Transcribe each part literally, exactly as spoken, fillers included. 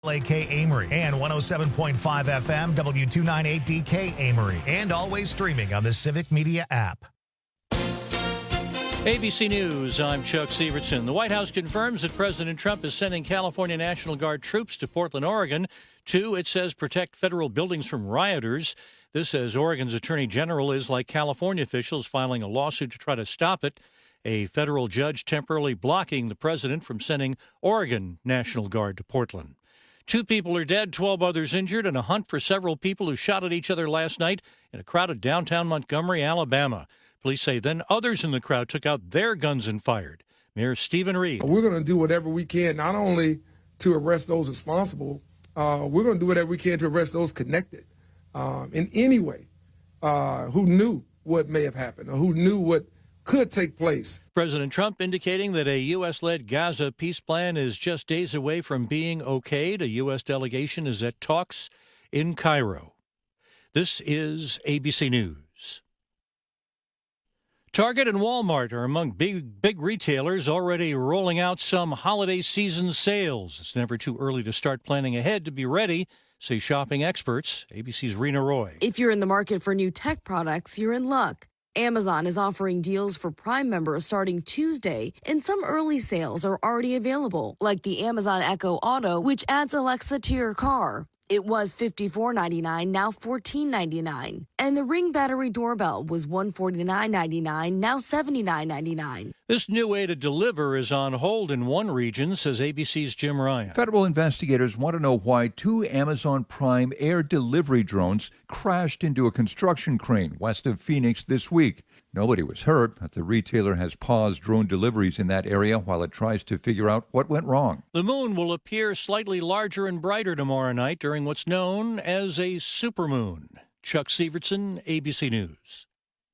L A K Amory and one oh seven point five F M W two ninety-eight D K Amory, and always streaming on the Civic Media app. A B C News, I'm Chuck Severson. The White House confirms that President Trump is sending California National Guard troops to Portland, Oregon to, it says, protect federal buildings from rioters. This says Oregon's Attorney General is, like California officials, filing a lawsuit to try to stop it. A federal judge temporarily blocking the president from sending Oregon National Guard to Portland. Two people are dead, twelve others injured, in a hunt for several people who shot at each other last night in a crowded downtown Montgomery, Alabama. Police say then others in the crowd took out their guns and fired. Mayor Stephen Reed. We're going to do whatever we can, not only to arrest those responsible, uh, we're going to do whatever we can to arrest those connected um, in any way, uh, who knew what may have happened or who knew what could take place. President Trump indicating that a U S-led Gaza peace plan is just days away from being okayed. A U S delegation is at talks in Cairo. This is A B C News. Target and Walmart are among big, big retailers already rolling out some holiday season sales. It's never too early to start planning ahead to be ready, say shopping experts. A B C's Rena Roy. If you're in the market for new tech products, you're in luck. Amazon is offering deals for Prime members starting Tuesday, and some early sales are already available, like the Amazon Echo Auto, which adds Alexa to your car. It was fifty-four ninety-nine, now fourteen ninety-nine. And the Ring battery doorbell was one hundred forty-nine ninety-nine, now seventy-nine ninety-nine. This new way to deliver is on hold in one region, says A B C's Jim Ryan. Federal investigators want to know why two Amazon Prime air delivery drones crashed into a construction crane west of Phoenix this week. Nobody was hurt, but the retailer has paused drone deliveries in that area while it tries to figure out what went wrong. The moon will appear slightly larger and brighter tomorrow night during what's known as a supermoon. Chuck Severson, A B C News.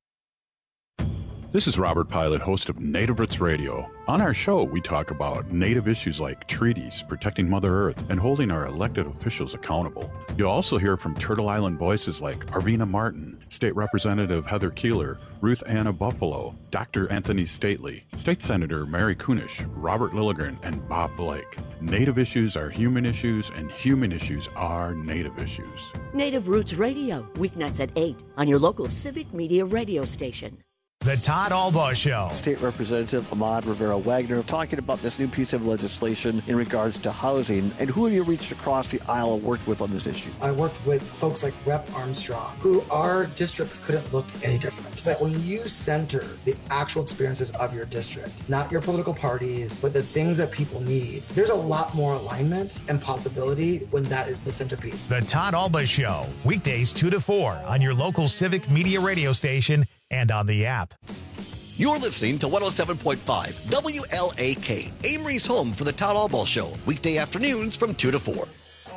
This is Robert Pilot, host of Native Roots Radio. On our show, we talk about Native issues like treaties, protecting Mother Earth, and holding our elected officials accountable. You'll also hear from Turtle Island voices like Arvina Martin, State Representative Heather Keeler, Ruth Anna Buffalo, Doctor Anthony Stately, State Senator Mary Kunish, Robert Lilligren, and Bob Blake. Native issues are human issues, and human issues are Native issues. Native Roots Radio, weeknights at eight on your local Civic Media radio station. The Todd Albaugh Show. State Representative Ahmad Rivera Wagner talking about this new piece of legislation in regards to housing, and who have you reached across the aisle and worked with on this issue? I worked with folks like Rep Armstrong, who our districts couldn't look any different. But when you center the actual experiences of your district, not your political parties, but the things that people need, there's a lot more alignment and possibility when that is the centerpiece. The Todd Albaugh Show, weekdays two to four on your local Civic Media radio station and on the app. You're listening to one oh seven point five W L A K, Amory's home for the Todd Albaugh Show, weekday afternoons from two to four.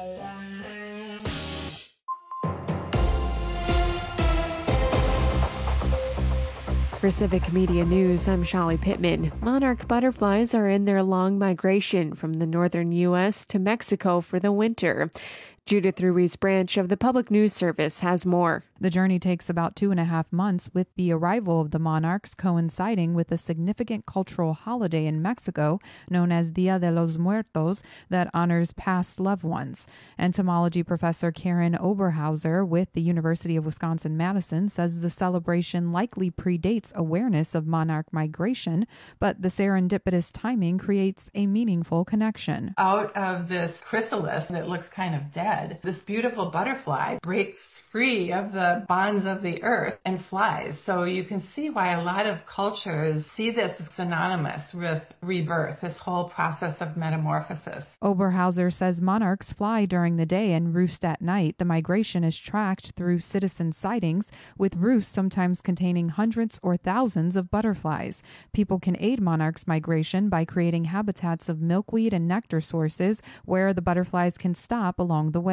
For Civic Media News, I'm Shali Pittman. Monarch butterflies are in their long migration from the northern U S to Mexico for the winter. Judith Ruiz Branch of the Public News Service has more. The journey takes about two and a half months, with the arrival of the monarchs coinciding with a significant cultural holiday in Mexico known as Dia de los Muertos that honors past loved ones. Entomology professor Karen Oberhauser with the University of Wisconsin-Madison says the celebration likely predates awareness of monarch migration, but the serendipitous timing creates a meaningful connection. Out of this chrysalis that looks kind of dead, this beautiful butterfly breaks free of the bonds of the earth and flies. So you can see why a lot of cultures see this as synonymous with rebirth, this whole process of metamorphosis. Oberhauser says monarchs fly during the day and roost at night. The migration is tracked through citizen sightings, with roosts sometimes containing hundreds or thousands of butterflies. People can aid monarchs' migration by creating habitats of milkweed and nectar sources where the butterflies can stop along the way.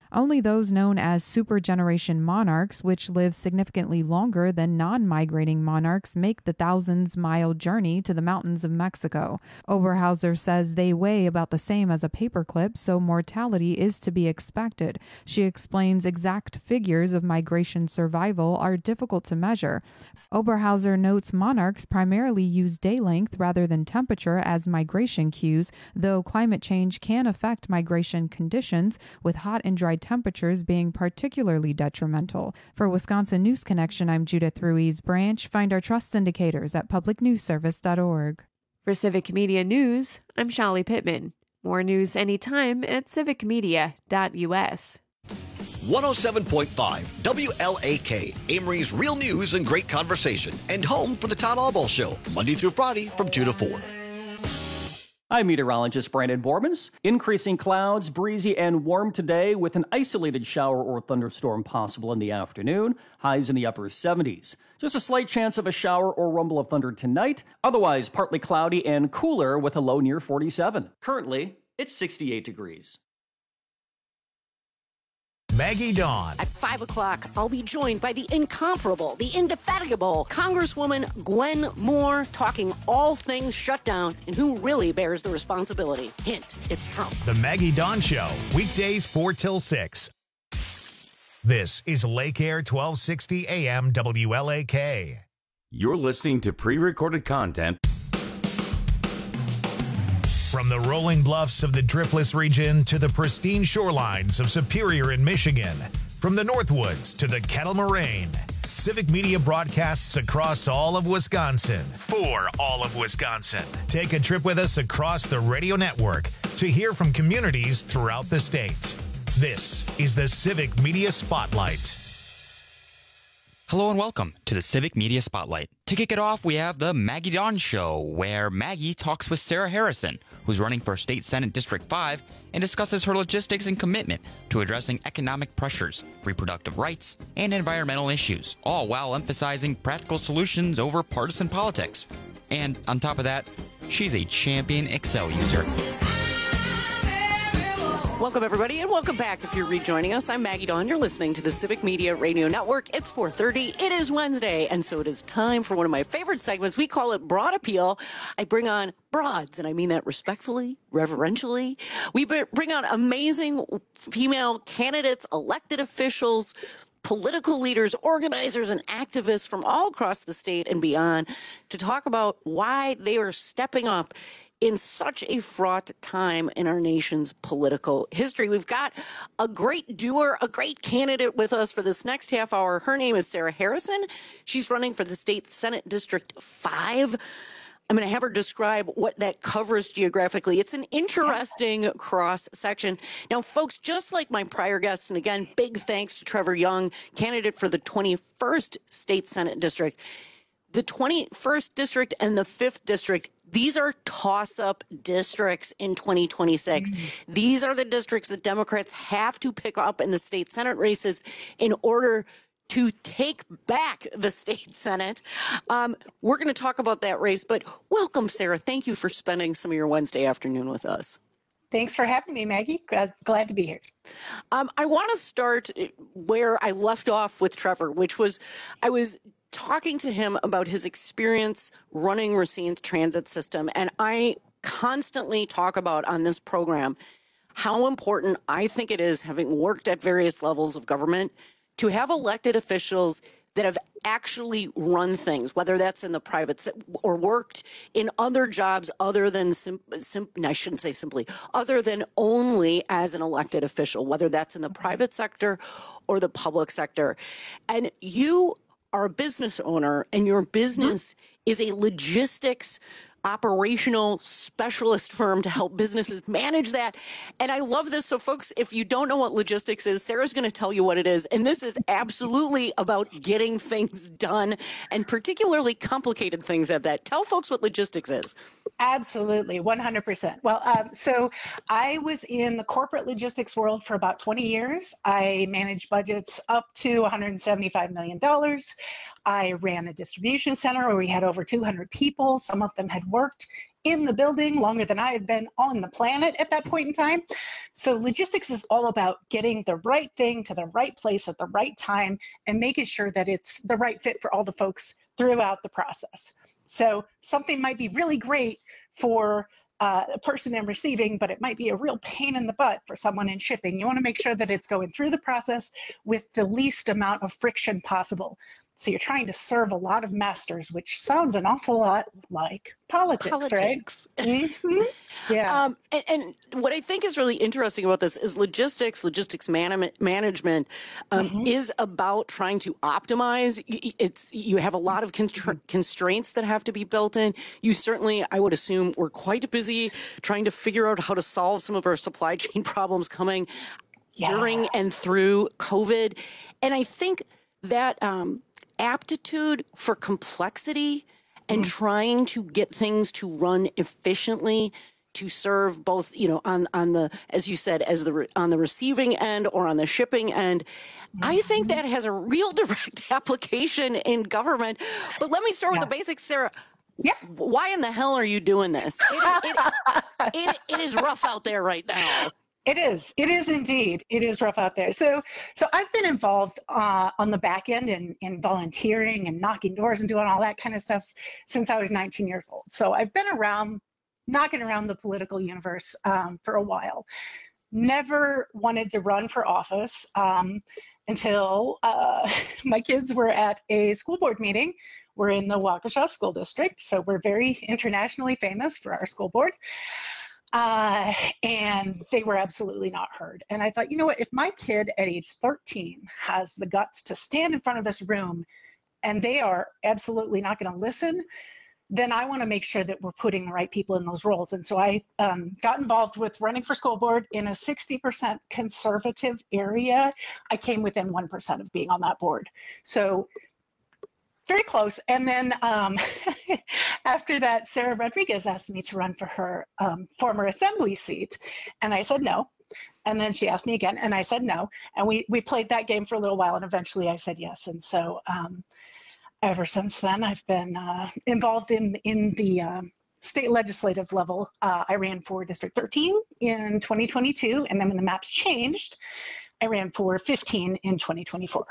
Only those known as supergeneration monarchs, which live significantly longer than non-migrating monarchs, make the thousands-mile journey to the mountains of Mexico. Oberhauser says they weigh about the same as a paperclip, so mortality is to be expected. She explains exact figures of migration survival are difficult to measure. Oberhauser notes monarchs primarily use day length rather than temperature as migration cues, though climate change can affect migration conditions, with hot and dry temperatures being particularly detrimental. For Wisconsin News Connection, I'm Judith Ruiz Branch. Find our trust indicators at public news service dot org. For Civic Media News, I'm Shali Pittman. More news anytime at civic media dot u s. one oh seven point five W L A K, Amory's real news and great conversation, and home for the Todd Albaugh Show, Monday through Friday from two to four. I'm meteorologist Brandon Bormans. Increasing clouds, breezy and warm today with an isolated shower or thunderstorm possible in the afternoon. Highs in the upper seventies. Just a slight chance of a shower or rumble of thunder tonight. Otherwise, partly cloudy and cooler with a low near forty-seven. Currently, it's sixty-eight degrees. Maggie Dawn. At five o'clock, I'll be joined by the incomparable, the indefatigable Congresswoman Gwen Moore, talking all things shutdown and who really bears the responsibility. Hint, it's Trump. The Maggie Dawn Show, weekdays four till six. This is Lake Air twelve sixty A M W L A K. You're listening to pre-recorded content from the rolling bluffs of the Driftless region to the pristine shorelines of Superior in Michigan, from the Northwoods to the Kettle Moraine, Civic Media broadcasts across all of Wisconsin for all of Wisconsin. Take a trip with us across the radio network to hear from communities throughout the state. This is the Civic Media Spotlight. Hello and welcome to the Civic Media Spotlight. To kick it off, we have the Maggie Dawn Show, where Maggie talks with Sarah Harrison, who's running for State Senate District five, and discusses her logistics and commitment to addressing economic pressures, reproductive rights, and environmental issues, all while emphasizing practical solutions over partisan politics. And on top of that, she's a champion Excel user. Welcome, everybody, and welcome back if you're rejoining us. I'm Maggie Dawn. You're listening to the Civic Media Radio Network. It's four thirty. It is Wednesday, and so it is time for one of my favorite segments. We call it Broad Appeal. I bring on broads, and I mean that respectfully, reverentially. We bring on amazing female candidates, elected officials, political leaders, organizers, and activists from all across the state and beyond to talk about why they are stepping up in such a fraught time in our nation's political history. We've got a great doer, a great candidate with us for this next half hour. Her name is Sarah Harrison. She's running for the State Senate District five. I'm going to have her describe what that covers geographically. It's an interesting cross section. Now, folks, just like my prior guests, and again, big thanks to Trevor Young, candidate for the twenty-first State Senate District. The twenty-first District and the fifth District, these are toss-up districts in twenty twenty-six. Mm-hmm. These are the districts that Democrats have to pick up in the state Senate races in order to take back the state Senate. Um, we're going to talk about that race, but welcome, Sarah. Thank you for spending some of your Wednesday afternoon with us. Thanks for having me, Maggie. Glad, glad to be here. Um, I want to start where I left off with Trevor, which was I was talking to him about his experience running Racine's transit system. And I constantly talk about on this program how important I think it is, having worked at various levels of government, to have elected officials that have actually run things, whether that's in the private se- or worked in other jobs other than, sim- sim- I shouldn't say simply, other than only as an elected official, whether that's in the private sector or the public sector. And you are a business owner, and your business mm-hmm. is a logistics operational specialist firm to help businesses manage that. And I love this. So folks, if you don't know what logistics is, Sarah's going to tell you what it is. And this is absolutely about getting things done, and particularly complicated things at that. Tell folks what logistics is. Absolutely, one hundred percent. Well, um, so I was in the corporate logistics world for about twenty years. I managed budgets up to one hundred seventy-five million dollars. I ran a distribution center where we had over two hundred people. Some of them had worked in the building longer than I had been on the planet at that point in time. So logistics is all about getting the right thing to the right place at the right time and making sure that it's the right fit for all the folks throughout the process. So something might be really great for uh, a person in receiving, but it might be a real pain in the butt for someone in shipping. You want to make sure that it's going through the process with the least amount of friction possible. So you're trying to serve a lot of masters, which sounds an awful lot like politics, Politics. right? Mm-hmm. Yeah. Um, and, and what I think is really interesting about this is logistics, logistics man- management um, mm-hmm. is about trying to optimize. It's you have a lot of con- constraints that have to be built in. You certainly, I would assume, were quite busy trying to figure out how to solve some of our supply chain problems coming yeah. during and through COVID. And I think that um, aptitude for complexity and mm. trying to get things to run efficiently to serve both, you know, on, on the, as you said, as the, on the receiving end or on the shipping end. Mm-hmm. I think that has a real direct application in government. But let me start yeah. with the basics, Sarah. Yeah. Why in the hell are you doing this? It, it, it, it is rough out there right now. It is. It is indeed. It is rough out there. So, so I've been involved uh, on the back end in, in volunteering and knocking doors and doing all that kind of stuff since I was nineteen years old. So I've been around, knocking around the political universe um, for a while. Never wanted to run for office um, until uh, my kids were at a school board meeting. We're in the Waukesha School District, so we're very internationally famous for our school board. Uh, and they were absolutely not heard. And I thought, you know what, if my kid at age thirteen has the guts to stand in front of this room and they are absolutely not going to listen, then I want to make sure that we're putting the right people in those roles. And so I um, got involved with running for school board in a sixty percent conservative area. I came within one percent of being on that board. So very close. And then um, after that, Sarah Rodriguez asked me to run for her um, former assembly seat. And I said no. And then she asked me again, and I said no. And we, we played that game for a little while, and eventually I said yes. And so um, ever since then, I've been uh, involved in, in the um, state legislative level. Uh, I ran for District thirteen in twenty twenty-two, and then when the maps changed, I ran for fifteen in twenty twenty-four.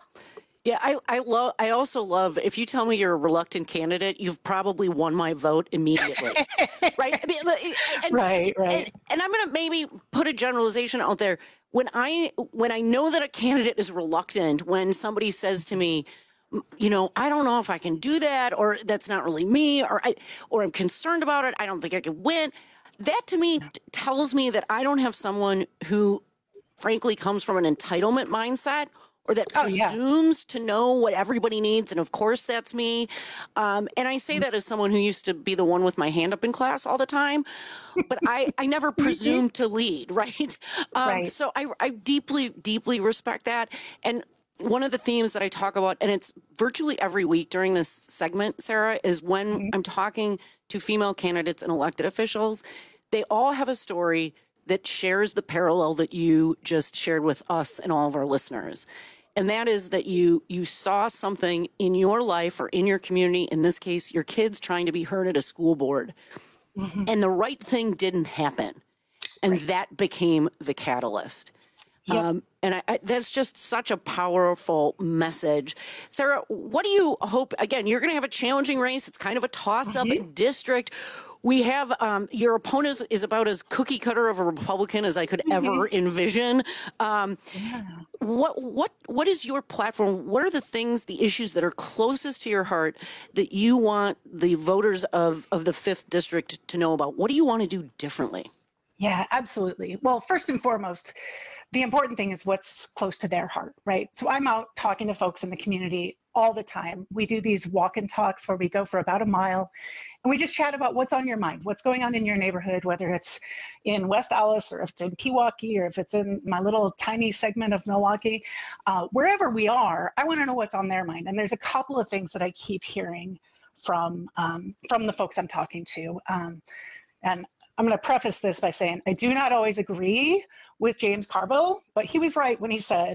Yeah, I I love. I also love. If you tell me you're a reluctant candidate, you've probably won my vote immediately, right? I mean, and, right, right. And, and I'm going to maybe put a generalization out there. When I when I know that a candidate is reluctant, when somebody says to me, you know, I don't know if I can do that, or that's not really me, or I or I'm concerned about it. I don't think I can win. That to me t- tells me that I don't have someone who, frankly, comes from an entitlement mindset, or that oh, presumes yeah. to know what everybody needs. And of course, that's me. Um, and I say that as someone who used to be the one with my hand up in class all the time. But I, I never presumed to lead, right? Um, right. So I, I deeply, deeply respect that. And one of the themes that I talk about, and it's virtually every week during this segment, Sarah, is when mm-hmm. I'm talking to female candidates and elected officials, they all have a story that shares the parallel that you just shared with us and all of our listeners. And that is that you you saw something in your life or in your community, in this case, your kids trying to be heard at a school board, mm-hmm. and the right thing didn't happen. And right. that became the catalyst. Yep. Um, and I, I, that's just such a powerful message. Sarah, what do you hope? Again, you're going to have a challenging race. It's kind of a toss-up mm-hmm. district. We have um, your opponent is about as cookie cutter of a Republican as I could ever envision. Um, yeah. What what what is your platform? What are the things, the issues that are closest to your heart that you want the voters of, of the fifth district to know about? What do you want to do differently? Yeah, absolutely. Well, first and foremost, the important thing is what's close to their heart, right? So I'm out talking to folks in the community all the time. We do these walk and talks where we go for about a mile and we just chat about what's on your mind, what's going on in your neighborhood, whether it's in West Allis or if it's in Pewaukee or if it's in my little tiny segment of Milwaukee. Uh, wherever we are, I want to know what's on their mind. And there's a couple of things that I keep hearing from, um, from the folks I'm talking to. Um, and I'm going to preface this by saying I do not always agree with James Carville, but he was right when he said,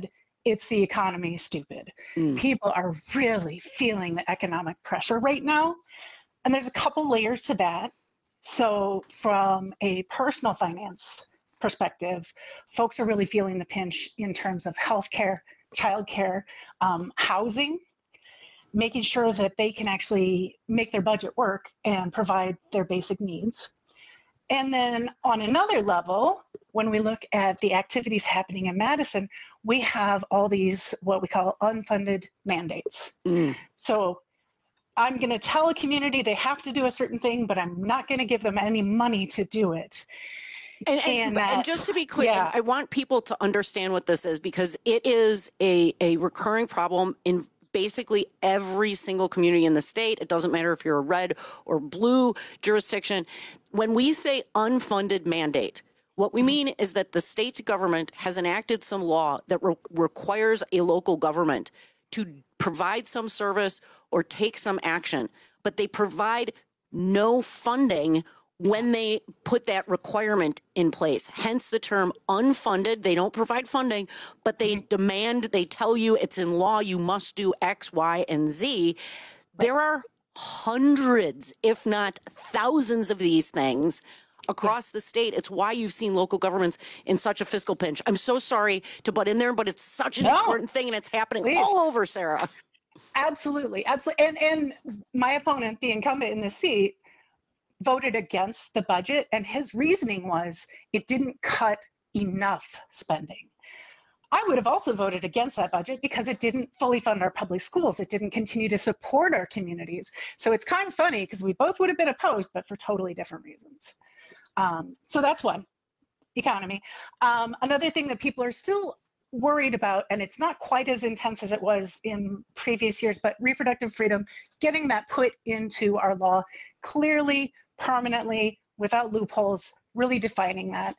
it's the economy, stupid. Mm. People are really feeling the economic pressure right now. And there's a couple layers to that. So from a personal finance perspective, folks are really feeling the pinch in terms of healthcare, childcare, um, housing, making sure that they can actually make their budget work and provide their basic needs. And then on another level, when we look at the activities happening in Madison, we have all these what we call unfunded mandates. Mm. So I'm going to tell a community they have to do a certain thing, but I'm not going to give them any money to do it. And, and, and, that, and just to be clear, yeah. I want people to understand what this is, because it is a, a recurring problem in basically every single community in the state. It doesn't matter if you're a red or blue jurisdiction. When we say unfunded mandate, what we mean is that the state government has enacted some law that re- requires a local government to provide some service or take some action, but they provide no funding when they put that requirement in place. Hence the term unfunded. They don't provide funding, but they demand, they tell you it's in law, you must do X, Y, and Z. There are hundreds, if not thousands of these things across the state. It's why you've seen local governments in such a fiscal pinch. I'm so sorry to butt in there, but it's such an no. important thing, and it's happening Please. all over, Sarah. Absolutely. Absolutely. And, and my opponent, the incumbent in the seat, voted against the budget, and his reasoning was it didn't cut enough spending. I would have also voted against that budget because it didn't fully fund our public schools. It didn't continue to support our communities. So it's kind of funny because we both would have been opposed, but for totally different reasons. Um, so that's one, economy. Um, another thing that people are still worried about, and it's not quite as intense as it was in previous years, but reproductive freedom, getting that put into our law clearly, permanently, without loopholes, really defining that.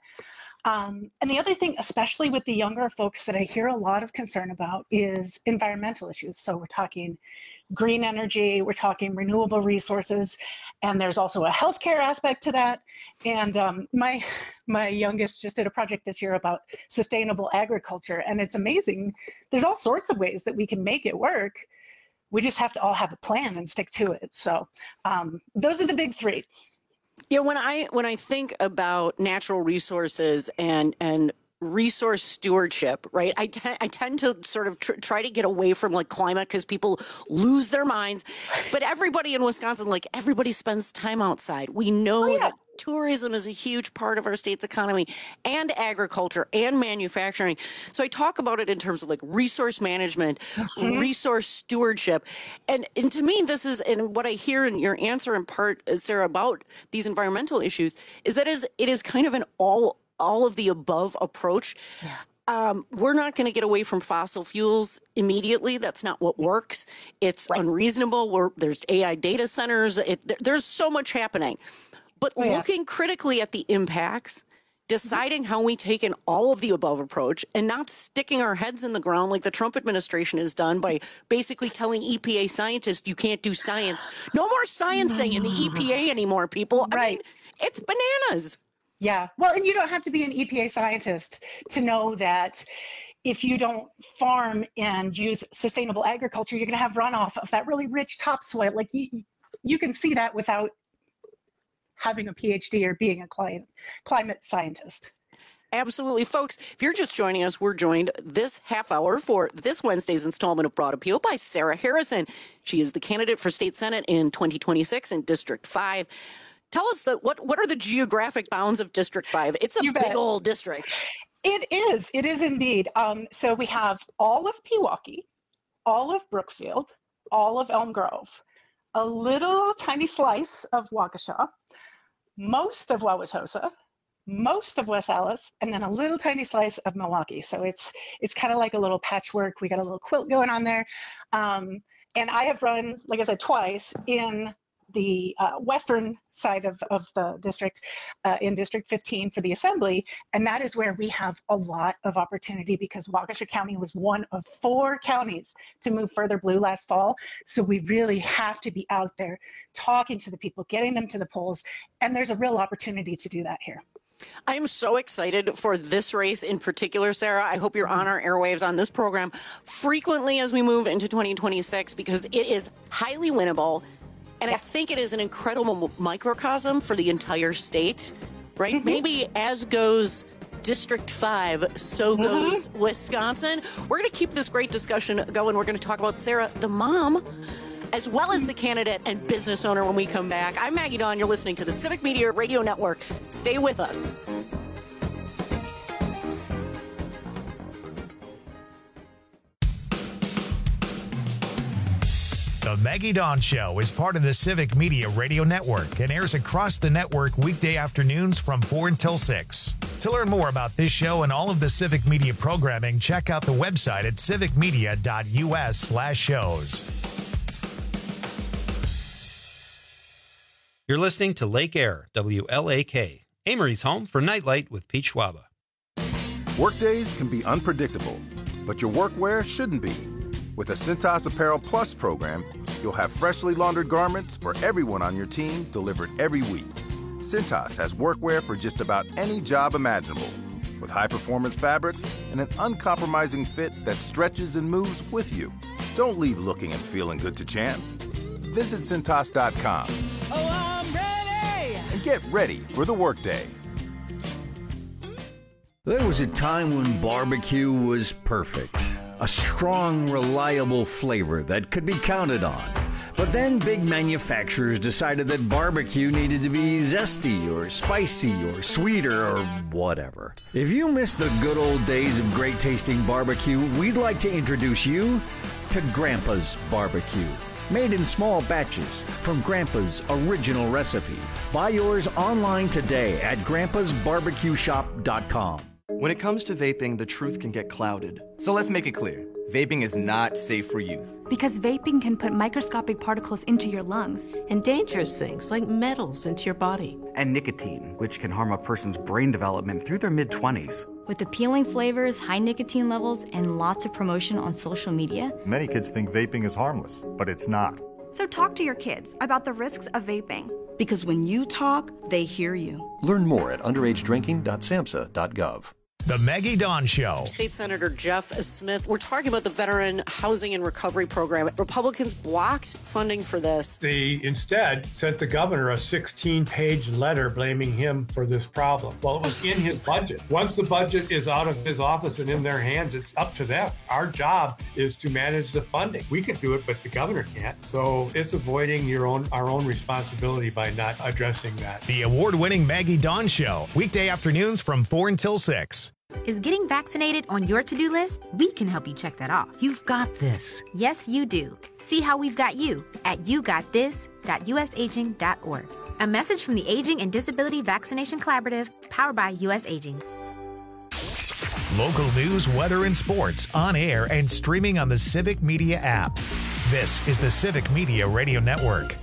Um, and the other thing, especially with the younger folks, that I hear a lot of concern about is environmental issues. So we're talking green energy, we're talking renewable resources, and there's also a healthcare aspect to that. And um, my my youngest just did a project this year about sustainable agriculture, and it's amazing. There's all sorts of ways that we can make it work. We just have to all have a plan and stick to it. So um, those are the big three. Yeah, when I when I think about natural resources and and resource stewardship, right? I, te- I tend to sort of tr- try to get away from like climate because people lose their minds. But everybody in Wisconsin, like everybody spends time outside. We know oh, yeah. that tourism is a huge part of our state's economy, and agriculture and manufacturing. So I talk about it in terms of like resource management, mm-hmm. resource stewardship. And, and to me, this is, and what I hear in your answer in part, Sarah, about these environmental issues is that is it is kind of an all all of the above approach. Yeah. Um, we're not going to get away from fossil fuels immediately. That's not what works. It's right. unreasonable. We're, there's A I data centers. It, there's so much happening. But oh, yeah. looking critically at the impacts, deciding mm-hmm. how we take an all of the above approach, and not sticking our heads in the ground like the Trump administration has done by basically telling E P A scientists you can't do science. No more sciencing in the E P A anymore, people. I right. mean, it's bananas. Yeah. Well, and you don't have to be an E P A scientist to know that if you don't farm and use sustainable agriculture, you're going to have runoff of that really rich topsoil. Like you, you can see that without having a P H D or being a climate, climate scientist. Absolutely. Folks, if you're just joining us, we're joined this half hour for this Wednesday's installment of Broad Appeal by Sarah Harrison. She is the candidate for state senate in twenty twenty-six in District five. Tell us that what, what are the geographic bounds of District five? It's a you big bet. old district. It is. It is indeed. Um, so we have all of Pewaukee, all of Brookfield, all of Elm Grove, a little tiny slice of Waukesha, most of Wauwatosa, most of West Allis, and then a little tiny slice of Milwaukee. So it's it's kind of like a little patchwork. We got a little quilt going on there. Um, and I have run, like I said, twice in the uh, western side of, of the district, uh, in District fifteen for the Assembly, and that is where we have a lot of opportunity because Waukesha County was one of four counties to move further blue last fall. So we really have to be out there talking to the people, getting them to the polls, and there's a real opportunity to do that here. I am so excited for this race in particular, Sarah. I hope you're on our airwaves on this program frequently as we move into twenty twenty-six because it is highly winnable. And I think it is an incredible microcosm for the entire state, right? Mm-hmm. Maybe as goes District five, so goes mm-hmm. Wisconsin. We're going to keep this great discussion going. We're going to talk about Sarah, the mom, as well as the candidate and business owner when we come back. I'm Maggie Dawn. You're listening to the Civic Media Radio Network. Stay with us. The Maggie Dawn Show is part of the Civic Media Radio Network and airs across the network weekday afternoons from four until six. To learn more about this show and all of the Civic Media programming, check out the website at civicmedia.us slash shows. You're listening to Lake Air, W L A K, Amory's home for Nightlight with Pete Schwaba. Workdays can be unpredictable, but your workwear shouldn't be. With the Cintas Apparel Plus program, you'll have freshly laundered garments for everyone on your team delivered every week. Cintas has workwear for just about any job imaginable, with high-performance fabrics and an uncompromising fit that stretches and moves with you. Don't leave looking and feeling good to chance. Visit Cintas dot com. Oh, I'm ready! And get ready for the workday. There was a time when barbecue was perfect. A strong, reliable flavor that could be counted on. But then big manufacturers decided that barbecue needed to be zesty or spicy or sweeter or whatever. If you miss the good old days of great tasting barbecue, we'd like to introduce you to Grandpa's Barbecue. Made in small batches from Grandpa's original recipe. Buy yours online today at grandpas barbecue shop dot com. When it comes to vaping, the truth can get clouded. So let's make it clear. Vaping is not safe for youth. Because vaping can put microscopic particles into your lungs. And dangerous things like metals into your body. And nicotine, which can harm a person's brain development through their mid-twenties. With appealing flavors, high nicotine levels, and lots of promotion on social media. Many kids think vaping is harmless, but it's not. So talk to your kids about the risks of vaping. Because when you talk, they hear you. Learn more at underage drinking dot samhsa dot gov. The Maggie Dawn Show. State Senator Jeff Smith, we're talking about the Veteran Housing and Recovery Program. Republicans blocked funding for this. They instead sent the governor a sixteen-page letter blaming him for this problem. Well, it was in his budget. Once the budget is out of his office and in their hands, it's up to them. Our job is to manage the funding. We could do it, but the governor can't. So it's avoiding your own our own responsibility by not addressing that. The award-winning Maggie Dawn Show, weekday afternoons from four until six. Is getting vaccinated on your to-do list? We can help you check that off. You've got this. Yes, you do. See how we've got you at you got this dot u s aging dot org. A message from the Aging and Disability Vaccination Collaborative, powered by U S Aging. Local news, weather, and sports on air and streaming on the Civic Media app. This is the Civic Media Radio Network.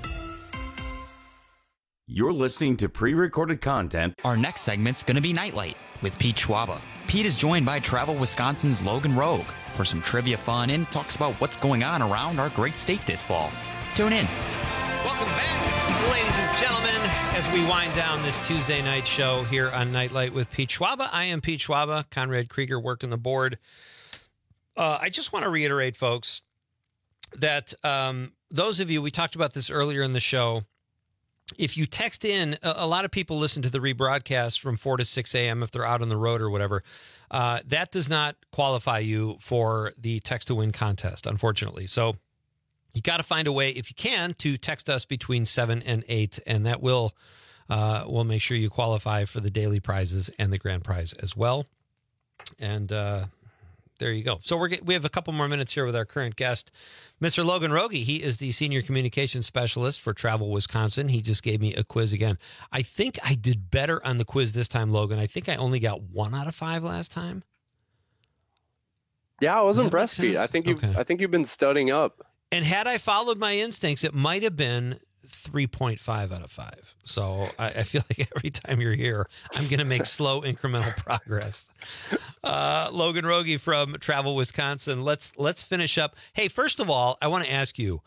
You're listening to pre-recorded content. Our next segment's going to be Nightlight with Pete Schwaba. Pete is joined by Travel Wisconsin's Logan Rogue for some trivia fun and talks about what's going on around our great state this fall. Tune in. Welcome back, ladies and gentlemen, as we wind down this Tuesday night show here on Nightlight with Pete Schwaba. I am Pete Schwaba, Conrad Krieger working the board. Uh, I just want to reiterate, folks, that um, those of you, we talked about this earlier in the show, if you text in, a, a lot of people listen to the rebroadcast from four to six a.m. if they're out on the road or whatever. Uh, that does not qualify you for the text to win contest, unfortunately. So you got to find a way, if you can, to text us between seven and eight, and that will uh, will make sure you qualify for the daily prizes and the grand prize as well. And uh, there you go. So we're we have a couple more minutes here with our current guest, Mister Logan Rogie. He is the Senior Communications Specialist for Travel Wisconsin. He just gave me a quiz again. I think I did better on the quiz this time, Logan. I think I only got one out of five last time. Yeah, I was impressed, Pete. I think you've okay. I think you've been studying up. And had I followed my instincts, it might have been three point five out of five. So I, I feel like every time you're here, I'm going to make slow incremental progress. Uh, Logan Rogie from Travel Wisconsin. Let's let's finish up. Hey, first of all, I want to ask you,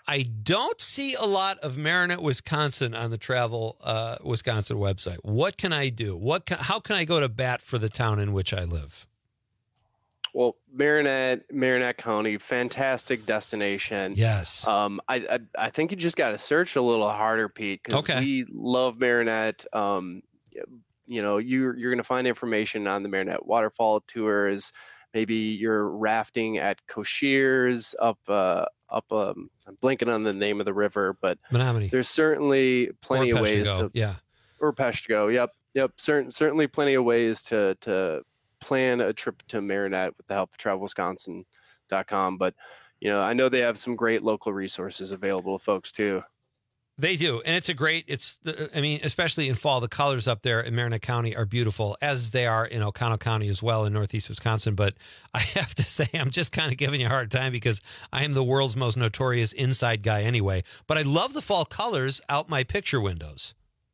I don't see a lot of Marinette, Wisconsin on the Travel uh, Wisconsin website. What can I do? What? Can, how can I go to bat for the town in which I live? Well, Marinette, Marinette County, fantastic destination. Yes. Um, I, I I think you just got to search a little harder, Pete, because okay. we love Marinette. Um, you know, you're you're going to find information on the Marinette waterfall tours. Maybe you're rafting at Cocchiers up uh, up. Um, I'm blanking on the name of the river, but Menominee. There's certainly plenty or of ways to, to yeah, or Peshtigo. Yep, yep. Certain certainly plenty of ways to to plan a trip to Marinette with the help of travel wisconsin dot com. But you know, I know they have some great local resources available to folks too. They do, and it's a great. It's, the, I mean, especially in fall, the colors up there in Marinette County are beautiful, as they are in Oconto County as well in northeast Wisconsin. But I have to say, I'm just kind of giving you a hard time because I am the world's most notorious inside guy anyway. But I love the fall colors out my picture windows.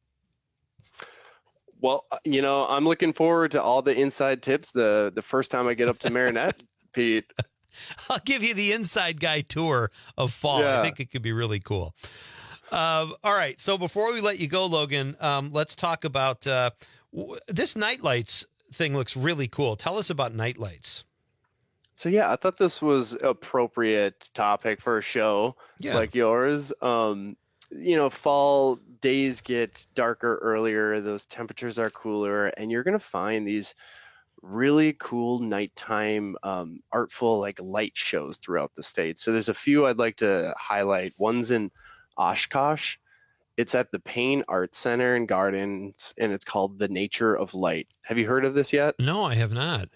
Well, you know, I'm looking forward to all the inside tips the the first time I get up to Marinette, Pete. I'll give you the inside guy tour of fall. Yeah. I think it could be really cool. Um, all right. So before we let you go, Logan, um, let's talk about uh, w- this Nightlights thing. Looks really cool. Tell us about Nightlights. So, yeah, I thought this was appropriate topic for a show yeah. like yours. Um, you know, fall days get darker earlier. Those temperatures are cooler, and you're going to find these really cool nighttime um, artful like light shows throughout the state. So there's a few I'd like to highlight. One's in Oshkosh. It's at the Payne Art Center and Gardens, and it's called The Nature of Light. Have you heard of this yet? No, I have not.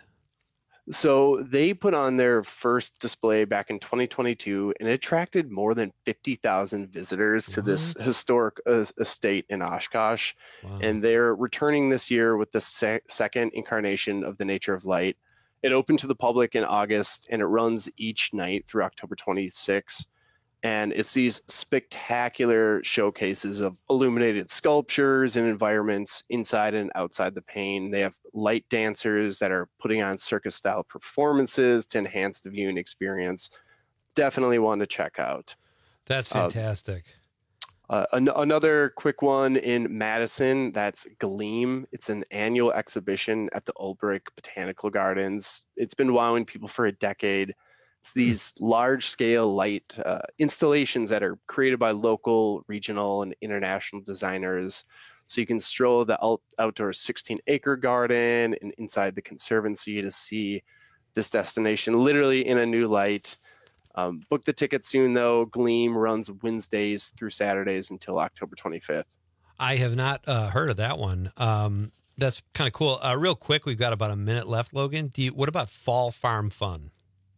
So they put on their first display back in twenty twenty-two, and it attracted more than fifty thousand visitors to this historic uh, estate in Oshkosh. Wow. And they're returning this year with the se- second incarnation of The Nature of Light. It opened to the public in August, and it runs each night through October twenty-sixth. And it's these spectacular showcases of illuminated sculptures and environments inside and outside the Payne. They have light dancers that are putting on circus-style performances to enhance the viewing experience. Definitely one to check out. That's fantastic. Uh, uh, an- another quick one in Madison, that's Gleam. It's an annual exhibition at the Ulbrich Botanical Gardens. It's been wowing people for a decade. It's these large-scale light uh, installations that are created by local, regional, and international designers. So you can stroll the out- outdoor sixteen-acre garden and inside the conservancy to see this destination literally in a new light. Um, book the ticket soon, though. Gleam runs Wednesdays through Saturdays until October twenty-fifth. I have not uh, heard of that one. Um, that's kind of cool. Uh, real quick, we've got about a minute left, Logan. Do you, what about Fall Farm Fun?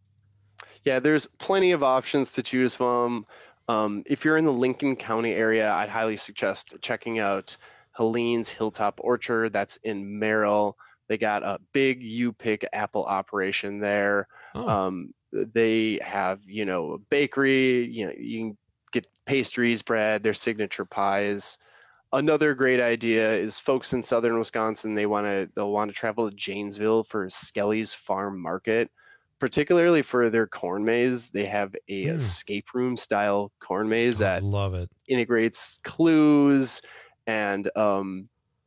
Yeah, there's plenty of options to choose from. Um, if you're in the Lincoln County area, I'd highly suggest checking out Helene's Hilltop Orchard. That's in Merrill. They got a big U-Pick apple operation there. Oh. Um, they have, you know, a bakery. You know, you can get pastries, bread, their signature pies. Another great idea is folks in southern Wisconsin. They want to they'll want to travel to Janesville for Skelly's Farm Market. Particularly for their corn maze, they have a Mm. escape room style corn maze I that love it. integrates clues and um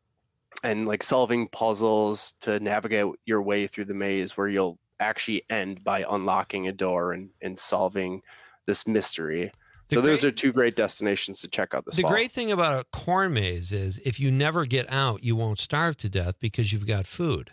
and like solving puzzles to navigate your way through the maze, where you'll actually end by unlocking a door and, and solving this mystery. The so those great- are two great destinations to check out this The fall. great thing about a corn maze is if you never get out, you won't starve to death because you've got food.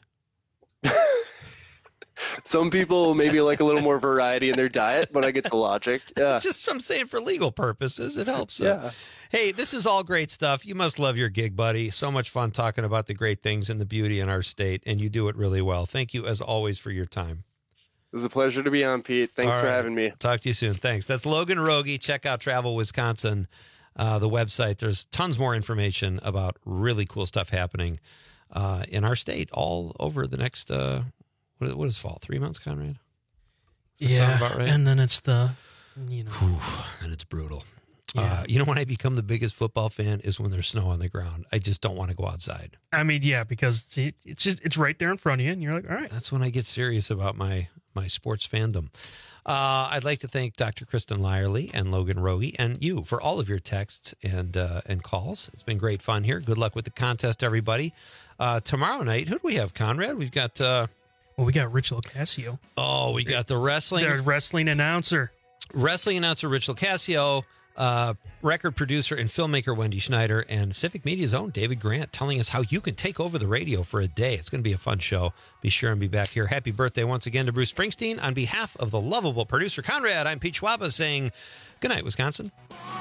Some people maybe like a little more variety in their diet, but I get the logic. Yeah. Just I'm saying for legal purposes, it helps. Yeah. Hey, this is all great stuff. You must love your gig, buddy. So much fun talking about the great things and the beauty in our state, and you do it really well. Thank you, as always, for your time. It was a pleasure to be on, Pete. Thanks All for right. having me. Talk to you soon. Thanks. That's Logan Rogie. Check out Travel Wisconsin, uh, the website. There's tons more information about really cool stuff happening uh, in our state all over the next, uh, what, what is fall? Three months, Conrad? Does that Yeah, sound about right? and then it's the, you know. Whew, and it's brutal. Yeah. Uh, you know, when I become the biggest football fan is when there's snow on the ground. I just don't want to go outside. I mean, yeah, because it- it's just it's right there in front of you, and you're like, all right. That's when I get serious about my my sports fandom. Uh, I'd like to thank Doctor Kristen Lyerly and Logan Rogie and you for all of your texts and uh, and calls. It's been great fun here. Good luck with the contest, everybody. Uh, tomorrow night, who do we have, Conrad? We've got... Uh, well, we got Rich Locascio. Oh, we got the wrestling... The wrestling announcer. Wrestling announcer Rich Locascio, uh, record producer and filmmaker Wendy Schneider, and Civic Media's own David Grant telling us how you can take over the radio for a day. It's going to be a fun show. Be sure and be back here. Happy birthday once again to Bruce Springsteen. On behalf of the lovable producer Conrad, I'm Pete Schwaba saying good night, Wisconsin.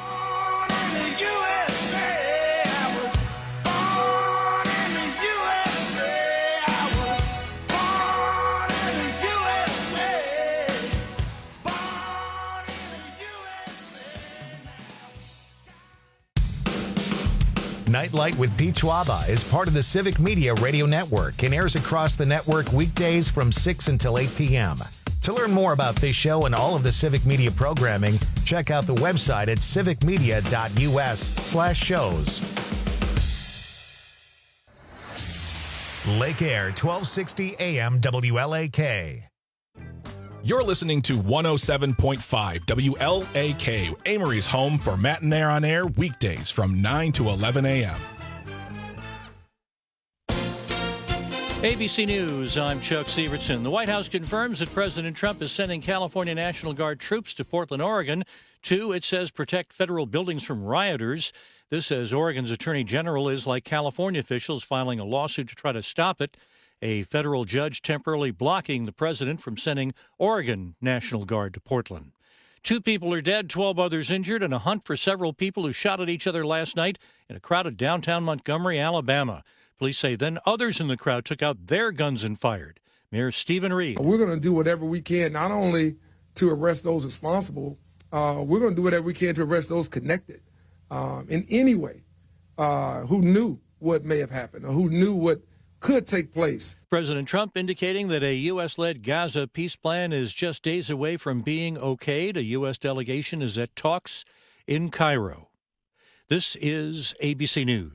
Nightlight with Pete Schwaba is part of the Civic Media Radio Network and airs across the network weekdays from six until eight p.m. To learn more about this show and all of the Civic Media programming, check out the website at civicmedia.us slash shows. Lake Air, twelve sixty A M W L A K. You're listening to one oh seven point five W L A K, Amory's home for Matt and Air on Air weekdays from nine to eleven a.m. A B C News, I'm Chuck Severson. The White House confirms that President Trump is sending California National Guard troops to Portland, Oregon to, it says, protect federal buildings from rioters. This says Oregon's Attorney General is, like California officials, filing a lawsuit to try to stop it. A federal judge temporarily blocking the president from sending Oregon National Guard to Portland. Two people are dead, twelve others injured, and a hunt for several people who shot at each other last night in a crowded downtown Montgomery, Alabama. Police say then others in the crowd took out their guns and fired. Mayor Stephen Reed. We're going to do whatever we can, not only to arrest those responsible, uh, we're going to do whatever we can to arrest those connected um, in any way, uh, who knew what may have happened or who knew what could take place. President Trump indicating that a U S-led Gaza peace plan is just days away from being okayed. A U S delegation is at talks in Cairo. This is A B C News.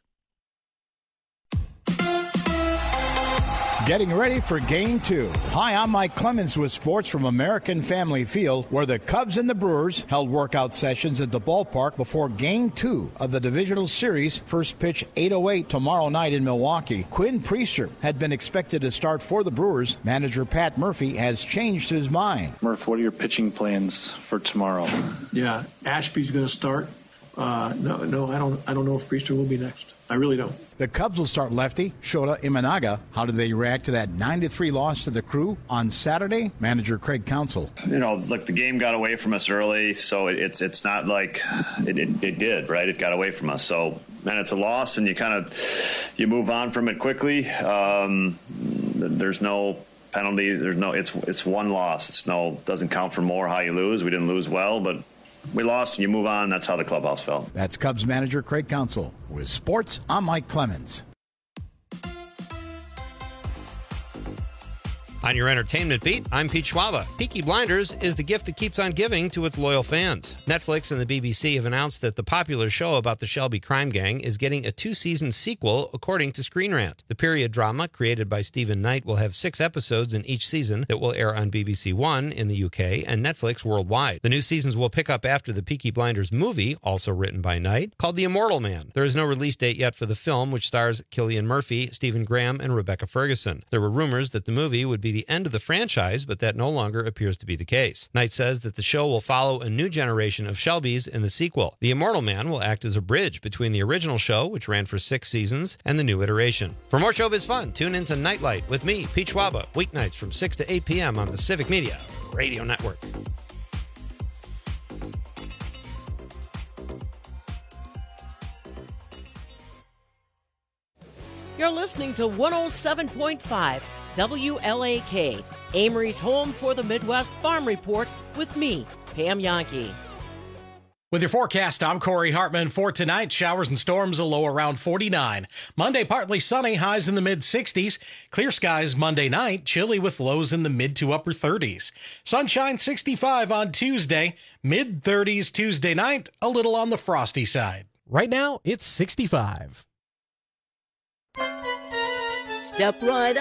Getting ready for Game two. Hi, I'm Mike Clemens with sports from American Family Field, where the Cubs and the Brewers held workout sessions at the ballpark before Game two of the Divisional Series. First pitch eight oh eight tomorrow night in Milwaukee. Quinn Priester had been expected to start for the Brewers. Manager Pat Murphy has changed his mind. Murph, what are your pitching plans for tomorrow? Yeah, Ashby's going to start. Uh, no, no, I don't. I don't know if Priester will be next. I really don't. The Cubs will start lefty Shota Imanaga. How did they react to that nine to three loss to the Crew on Saturday? Manager Craig Counsell. You know, look, the game got away from us early, so it, it's it's not like it, it, it did, right? It got away from us. So, and it's a loss, and you kind of you move on from it quickly. Um, there's no penalty. There's no. It's it's one loss. It's no doesn't count for more how you lose. We didn't lose well, but we lost and you move on. That's how the clubhouse felt. That's Cubs manager Craig Counsell. With sports, I'm Mike Clemens. On your entertainment beat, I'm Pete Schwaba. Peaky Blinders is the gift that keeps on giving to its loyal fans. Netflix and the B B C have announced that the popular show about the Shelby crime gang is getting a two-season sequel, according to Screen Rant. The period drama, created by Stephen Knight, will have six episodes in each season that will air on B B C One in the U K and Netflix worldwide. The new seasons will pick up after the Peaky Blinders movie, also written by Knight, called The Immortal Man. There is no release date yet for the film, which stars Cillian Murphy, Stephen Graham, and Rebecca Ferguson. There were rumors that the movie would be the end of the franchise, but that no longer appears to be the case. Knight says that the show will follow a new generation of Shelbys in the sequel. The Immortal Man will act as a bridge between the original show, which ran for six seasons, and the new iteration. For more showbiz fun, tune into Nightlight with me, Pete Schwaba, weeknights from six to eight p.m. on the Civic Media Radio Network. You're listening to one oh seven point five W L A K, Amory's home for the Midwest Farm Report with me, Pam Yankee. With your forecast, I'm Corey Hartman. For tonight, showers and storms, a low around forty-nine. Monday, partly sunny, highs in the mid-sixties. Clear skies Monday night, chilly with lows in the mid to upper thirties. Sunshine sixty-five on Tuesday, mid-thirties Tuesday night, a little on the frosty side. Right now, it's sixty-five. Step right up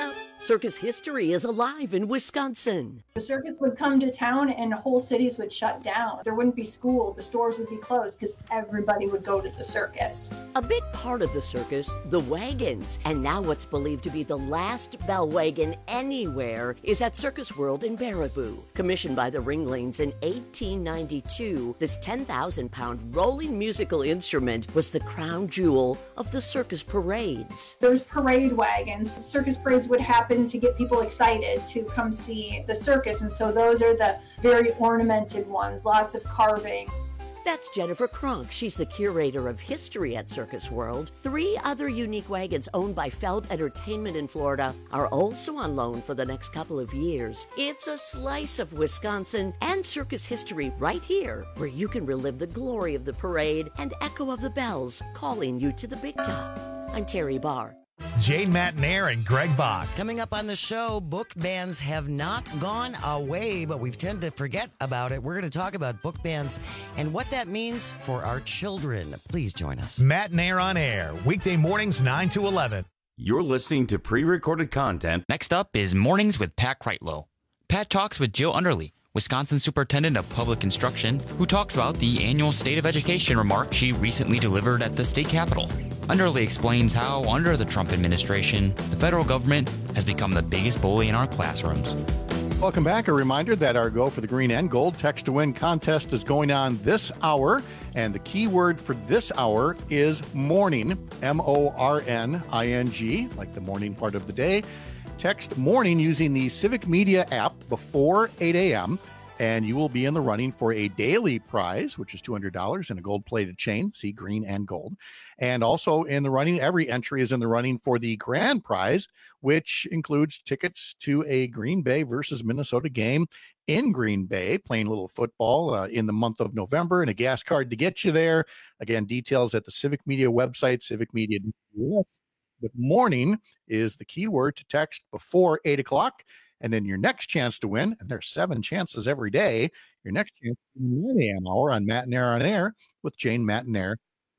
Circus history is alive in Wisconsin. The circus would come to town and whole cities would shut down. There wouldn't be school, the stores would be closed because everybody would go to the circus. A big part of the circus, the wagons. And now what's believed to be the last bell wagon anywhere is at Circus World in Baraboo. Commissioned by the Ringlings in eighteen ninety-two, this ten thousand pound rolling musical instrument was the crown jewel of the circus parades. There's parade wagons. Circus parades would happen to get people excited to come see the circus, and so those are the very ornamented ones, lots of carving. That's Jennifer Kronk. She's the curator of history at Circus World. Three other unique wagons owned by Feld Entertainment in Florida are also on loan for the next couple of years. It's a slice of Wisconsin and circus history right here, where you can relive the glory of the parade and echo of the bells calling you to the big top. I'm Terry Barr. Jane Matnair and Greg Bach. Coming up on the show, book bans have not gone away, but we tend to forget about it. We're going to talk about book bans and what that means for our children. Please join us. Matnair on Air, weekday mornings nine to eleven. You're listening to pre-recorded content. Next up is Mornings with Pat Kreitlow. Pat talks with Jill Underly, Wisconsin Superintendent of Public Instruction, who talks about the annual State of Education remark she recently delivered at the state capitol. Underly explains how, under the Trump administration, the federal government has become the biggest bully in our classrooms. Welcome back. A reminder that our Go for the Green and Gold Text to Win contest is going on this hour. And the key word for this hour is morning, M O R N I N G, like the morning part of the day. Text morning using the Civic Media app before eight a.m. and you will be in the running for a daily prize, which is two hundred dollars and a gold-plated chain, see green and gold. And also in the running, every entry is in the running for the grand prize, which includes tickets to a Green Bay versus Minnesota game in Green Bay, playing a little football uh, in the month of November, and a gas card to get you there. Again, details at the Civic Media website, civic media dot U S. But morning is the key word to text before eight o'clock. And then your next chance to win, and there's seven chances every day, your next chance is nine a.m. hour on Matnair on Air with Jane Matnair.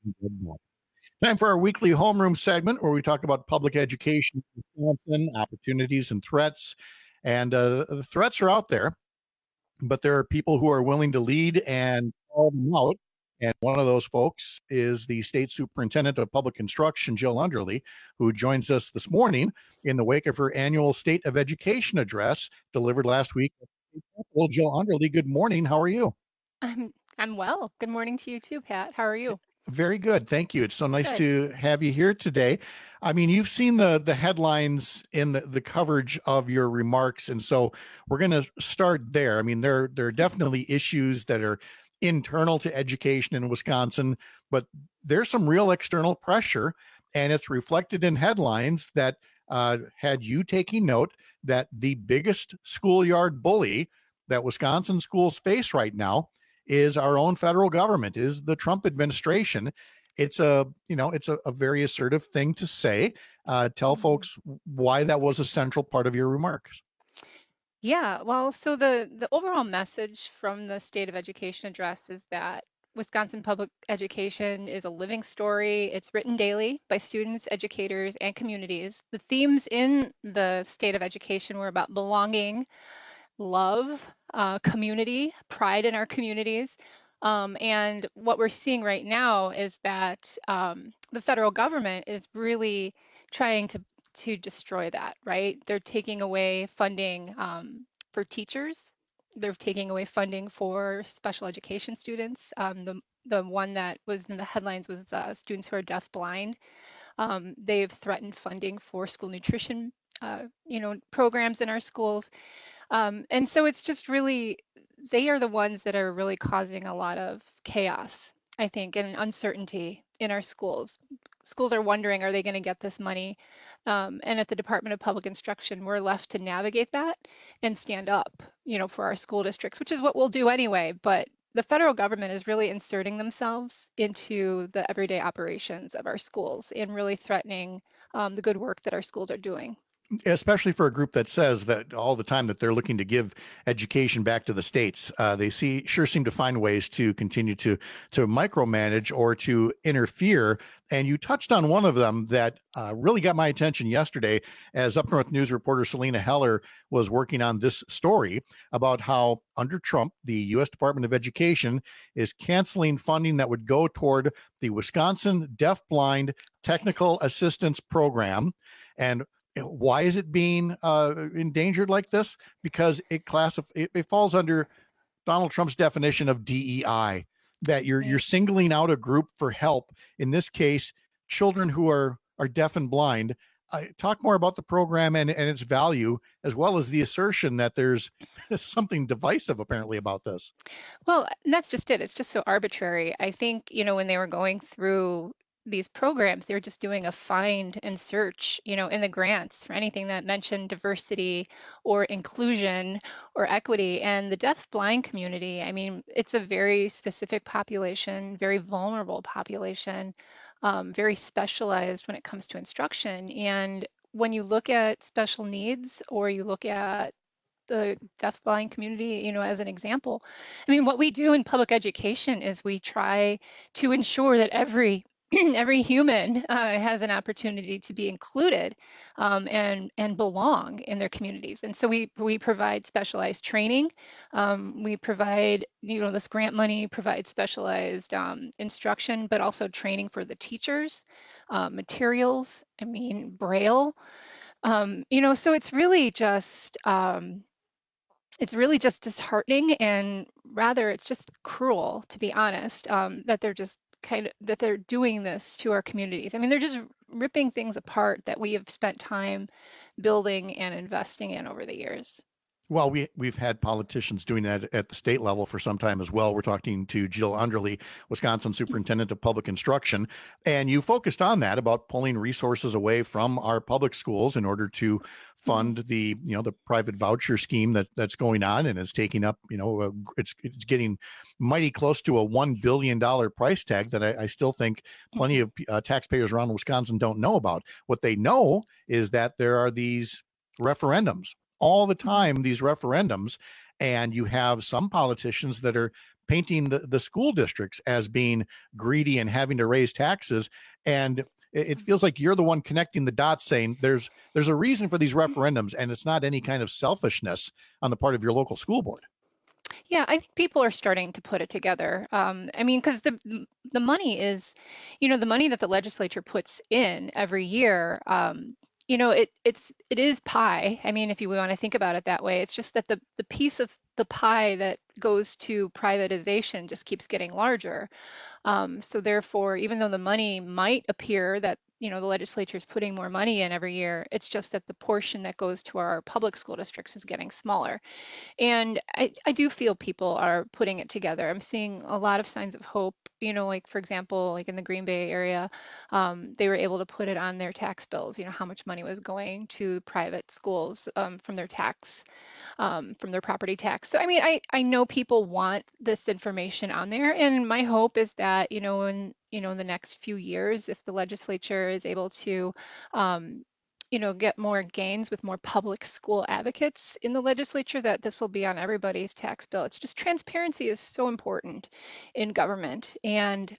Time for our weekly homeroom segment where we talk about public education in Wisconsin, opportunities and threats. And uh, the threats are out there, but there are people who are willing to lead and call them out. And one of those folks is the State Superintendent of Public Instruction, Jill Underly, who joins us this morning in the wake of her annual State of Education address delivered last week. Well, Jill Underly, good morning. How are you? I'm I'm well. Good morning to you too, Pat. How are you? Very good. Thank you. It's so nice Good. to have you here today. I mean, you've seen the the headlines in the, the coverage of your remarks. And so we're going to start there. I mean, there, there are definitely issues that are internal to education in Wisconsin, but there's some real external pressure, and it's reflected in headlines that uh, had you taking note that the biggest schoolyard bully that Wisconsin schools face right now is our own federal government, is the Trump administration. It's a, you know, it's a, a very assertive thing to say. Uh, tell folks why that was a central part of your remarks. Yeah, well, so the, the overall message from the State of Education address is that Wisconsin public education is a living story. It's written daily by students, educators, and communities. The themes in the State of Education were about belonging, love, uh, community, pride in our communities. Um, and what we're seeing right now is that um, the federal government is really trying to to destroy that, right? They're taking away funding um, for teachers. They're taking away funding for special education students. Um, the the one that was in the headlines was uh, students who are deaf-blind. Um, they've threatened funding for school nutrition, uh, you know, programs in our schools. Um, and so it's just really, they are the ones that are really causing a lot of chaos, I think, and uncertainty in our schools. Schools are wondering, are they going to get this money? Um, and at the Department of Public Instruction, we're left to navigate that and stand up, you know, for our school districts, which is what we'll do anyway. But the federal government is really inserting themselves into the everyday operations of our schools and really threatening um, the good work that our schools are doing. especially for a group that says that all the time that they're looking to give education back to the states. Uh, they see sure seem to find ways to continue to to micromanage or to interfere. And you touched on one of them that uh, really got my attention yesterday, as Up North News reporter Selena Heller was working on this story about how under Trump, the U S Department of Education is canceling funding that would go toward the Wisconsin Deafblind Technical Assistance Program. And why is it being uh, endangered like this? Because it classif- it, it falls under Donald Trump's definition of D E I, that you're you're singling out a group for help. In this case, children who are are deaf and blind. Uh, talk more about the program and, and its value, as well as the assertion that there's something divisive apparently about this. Well, and that's just it. It's just so arbitrary. I think, you know, when they were going through these programs, they were just doing a find and search, you know, in the grants for anything that mentioned diversity or inclusion or equity. And the deaf blind community, I mean, it's a very specific population, very vulnerable population, um, very specialized when it comes to instruction. And when you look at special needs, or you look at the deaf blind community, you know, as an example, I mean, what we do in public education is we try to ensure that every every human uh, has an opportunity to be included um, and and belong in their communities. And so we we provide specialized training. Um, we provide, you know, this grant money provides specialized um, instruction, but also training for the teachers, uh, materials. I mean, Braille. Um, you know, so it's really just um, it's really just disheartening, and rather it's just cruel, to be honest, um, that they're just kind of that they're doing this to our communities. I mean, they're just ripping things apart that we have spent time building and investing in over the years. Well, we, we've had politicians doing that at the state level for some time as well. We're talking to Jill Underly, Wisconsin Superintendent of Public Instruction, and you focused on that about pulling resources away from our public schools in order to fund the, you know, the private voucher scheme that that's going on, and is taking up, you know, uh, it's it's getting mighty close to a one billion dollars price tag that I, I still think plenty of uh, taxpayers around Wisconsin don't know about. What they know is that there are these referendums all the time, these referendums, and you have some politicians that are painting the, the school districts as being greedy and having to raise taxes. And it, it feels like you're the one connecting the dots, saying there's there's a reason for these referendums, and it's not any kind of selfishness on the part of your local school board. Yeah, I think people are starting to put it together. Um, I mean, because the the money is, you know, the money that the legislature puts in every year. Um, you know, it it's it is pie. I mean, if you want to think about it that way, it's just that the the piece of the pie that goes to privatization just keeps getting larger. Um, so therefore, even though the money might appear that, you know, the legislature is putting more money in every year, it's just that the portion that goes to our public school districts is getting smaller. And I, I do feel people are putting it together. I'm seeing a lot of signs of hope. You know, like, for example, like in the Green Bay area, um, they were able to put it on their tax bills, you know, how much money was going to private schools um, from their tax, um, from their property tax. So, I mean, I, I know people want this information on there. And my hope is that, you know, in, you know, in the next few years, if the legislature is able to, um, you know, get more gains with more public school advocates in the legislature, that this will be on everybody's tax bill. It's just transparency is so important in government. And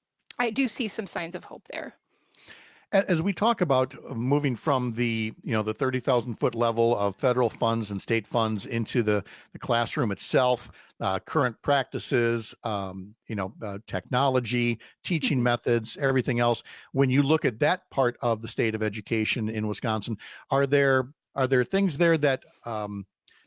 I do see some signs of hope there. As we talk about moving from the, you know, the thirty thousand foot level of federal funds and state funds into the, the classroom itself, uh, current practices, um, you know, uh, technology, teaching methods, everything else. When you look at that part of the state of education in Wisconsin, are there are there things there that um,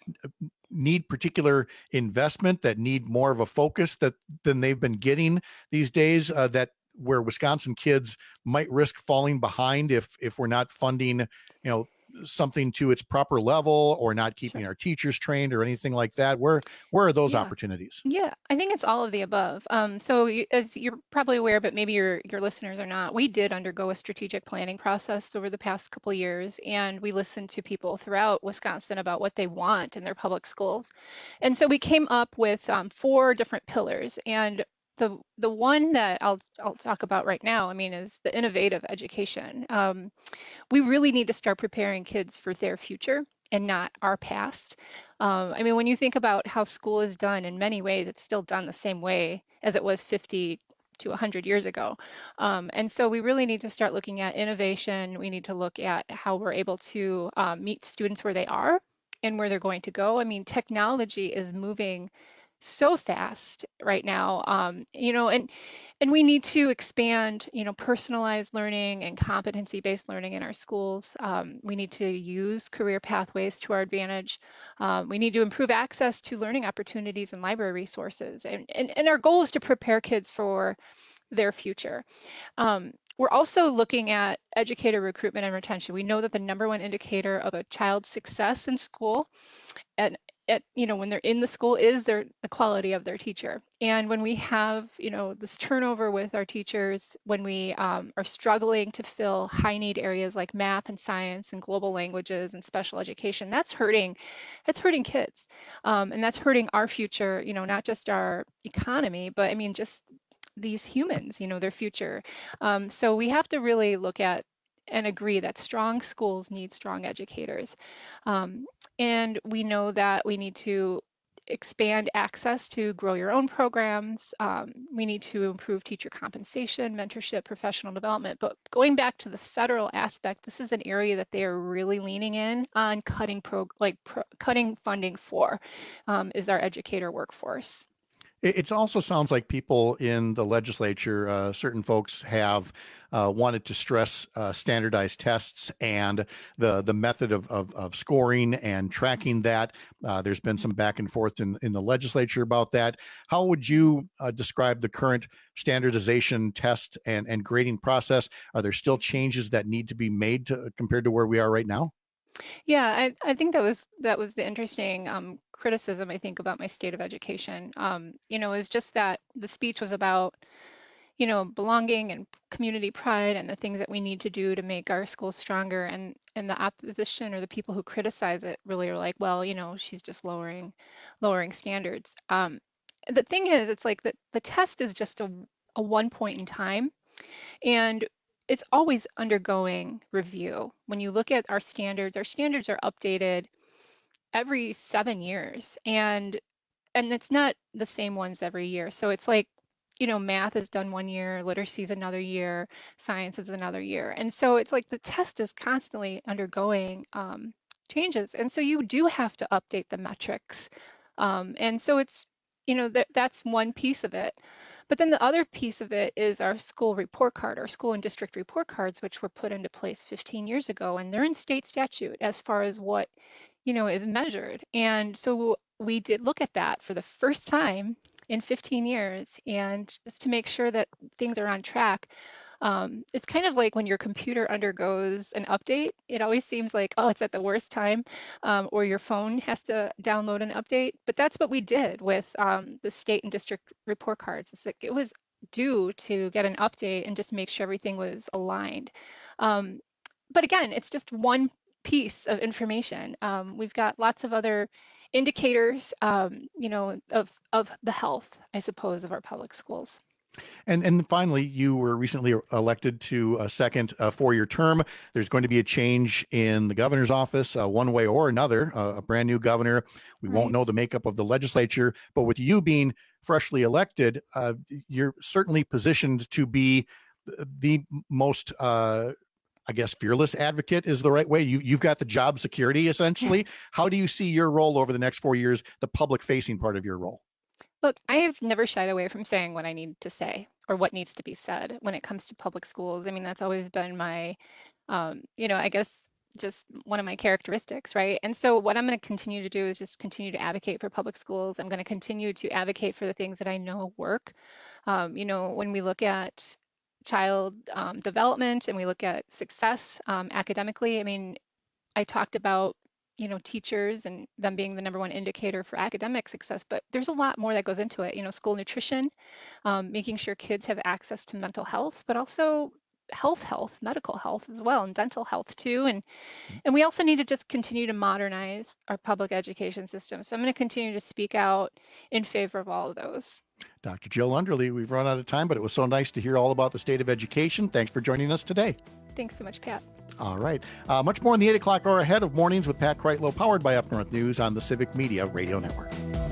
need particular investment, that need more of a focus that than they've been getting these days, uh, that where Wisconsin kids might risk falling behind if if we're not funding, you know, something to its proper level, or not keeping sure. our teachers trained or anything like that? Where where are those yeah. opportunities? Yeah, I think it's all of the above. Um, so you, as you're probably aware, but maybe your your listeners are not, we did undergo a strategic planning process over the past couple of years, and we listened to people throughout Wisconsin about what they want in their public schools. And so we came up with um, four different pillars. And the the one that I'll I'll talk about right now, I mean, is the innovative education. Um, we really need to start preparing kids for their future and not our past. Um, I mean, when you think about how school is done, in many ways, it's still done the same way as it was fifty to one hundred years ago. Um, and so we really need to start looking at innovation. We need to look at how we're able to um, meet students where they are and where they're going to go. I mean, technology is moving so fast right now, um, you know, and and we need to expand, you know, personalized learning and competency-based learning in our schools. Um, we need to use career pathways to our advantage. Um, we need to improve access to learning opportunities and library resources. And, and, and our goal is to prepare kids for their future. Um, we're also looking at educator recruitment and retention. We know that the number one indicator of a child's success in school and at, you know, when they're in the school is their the quality of their teacher. And when we have, you know, this turnover with our teachers, when we um, are struggling to fill high need areas like math and science and global languages and special education, that's hurting, that's hurting kids. Um, and that's hurting our future, you know, not just our economy, but I mean, just these humans, you know, their future. Um, so we have to really look at and agree that strong schools need strong educators. Um, and we know that we need to expand access to grow your own programs. Um, we need to improve teacher compensation, mentorship, professional development. But going back to the federal aspect, this is an area that they are really leaning in on cutting pro, like pro, cutting funding for, um, is our educator workforce. It also sounds like people in the legislature, uh, certain folks have uh, wanted to stress uh, standardized tests and the the method of, of, of scoring and tracking that. Uh, there's been some back and forth in, in the legislature about that. How would you uh, describe the current standardization test and, and grading process? Are there still changes that need to be made to, compared to where we are right now? Yeah, I, I think that was that was the interesting um, criticism, I think, about my state of education. Um, you know, is just that the speech was about, you know, belonging and community pride and the things that we need to do to make our schools stronger. And and the opposition or the people who criticize it really are like, well, you know, she's just lowering lowering standards. Um, the thing is, it's like the, the test is just a, a one point in time. And it's always undergoing review. When you look at our standards, our standards are updated every seven years, and and it's not the same ones every year. So it's like, you know, math is done one year, literacy is another year, science is another year, and so it's like the test is constantly undergoing um, changes, and so you do have to update the metrics, um, and so it's, you know, that that's one piece of it. But then the other piece of it is our school report card, our school and district report cards, which were put into place fifteen years ago, and they're in state statute as far as what, you know, is measured. And so we did look at that for the first time in fifteen years, and just to make sure that things are on track. Um, it's kind of like when your computer undergoes an update, it always seems like, oh, it's at the worst time, um, or your phone has to download an update. But that's what we did with um, the state and district report cards. It's like it was due to get an update and just make sure everything was aligned. Um, but again, it's just one piece of information. Um, we've got lots of other indicators, um, you know, of, of the health, I suppose, of our public schools. And and finally, you were recently elected to a second uh, four-year term. There's going to be a change in the governor's office, uh, one way or another, uh, a brand new governor. We right. won't know the makeup of the legislature, but with you being freshly elected, uh, you're certainly positioned to be the most, uh, I guess, fearless advocate is the right way. You, you've got the job security, essentially. How do you see your role over the next four years, the public-facing part of your role? Look, I have never shied away from saying what I need to say or what needs to be said when it comes to public schools. I mean, that's always been my, um, you know, I guess just one of my characteristics, right? And so what I'm going to continue to do is just continue to advocate for public schools. I'm going to continue to advocate for the things that I know work. Um, you know, when we look at child um, development and we look at success um, academically, I mean, I talked about you know, teachers and them being the number one indicator for academic success, but there's a lot more that goes into it. You know, school nutrition, um, making sure kids have access to mental health, but also health health, medical health as well, and dental health too. And and we also need to just continue to modernize our public education system. So I'm going to continue to speak out in favor of all of those. Doctor Jill Underly, we've run out of time, but it was so nice to hear all about the state of education. Thanks for joining us today. Thanks so much, Pat. All right. Uh, much more in the eight o'clock hour ahead of Mornings with Pat Kreitlow, powered by Up North News on the Civic Media Radio Network.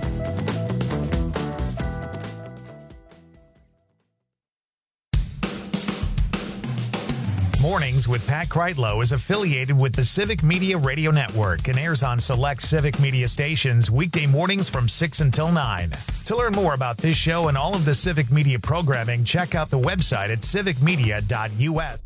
Mornings with Pat Kreitlow is affiliated with the Civic Media Radio Network and airs on select Civic Media stations weekday mornings from six until nine. To learn more about this show and all of the Civic Media programming, check out the website at civic media dot u s.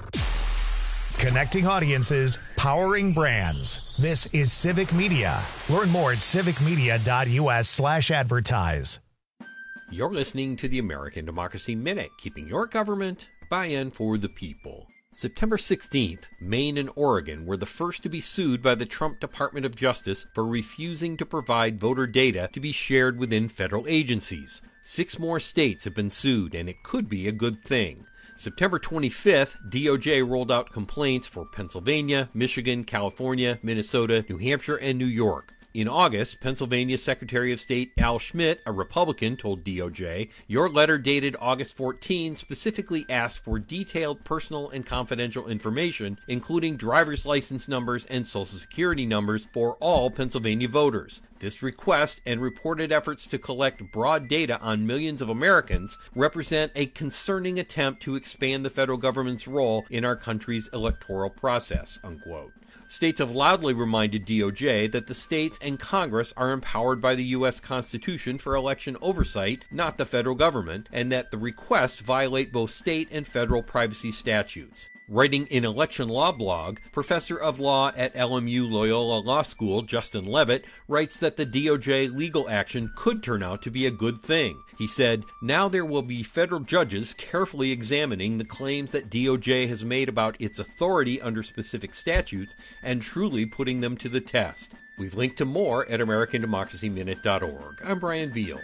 Connecting audiences, powering brands. This is Civic Media. Learn more at civic media dot u s slash advertise. You're listening to the American Democracy Minute, keeping your government by and for the people. September sixteenth, Maine and Oregon were the first to be sued by the Trump Department of Justice for refusing to provide voter data to be shared within federal agencies. Six more states have been sued, and it could be a good thing. September twenty-fifth, D O J rolled out complaints for Pennsylvania, Michigan, California, Minnesota, New Hampshire, and New York. In August, Pennsylvania Secretary of State Al Schmidt, a Republican, told D O J, "Your letter dated August fourteenth specifically asked for detailed personal and confidential information, including driver's license numbers and social security numbers for all Pennsylvania voters. This request and reported efforts to collect broad data on millions of Americans represent a concerning attempt to expand the federal government's role in our country's electoral process," unquote. States have loudly reminded D O J that the states and Congress are empowered by the U S Constitution for election oversight, not the federal government, and that the requests violate both state and federal privacy statutes. Writing in Election Law Blog, Professor of Law at L M U Loyola Law School, Justin Levitt, writes that the D O J legal action could turn out to be a good thing. He said, "Now there will be federal judges carefully examining the claims that D O J has made about its authority under specific statutes and truly putting them to the test." We've linked to more at american democracy minute dot org. I'm Brian Beal.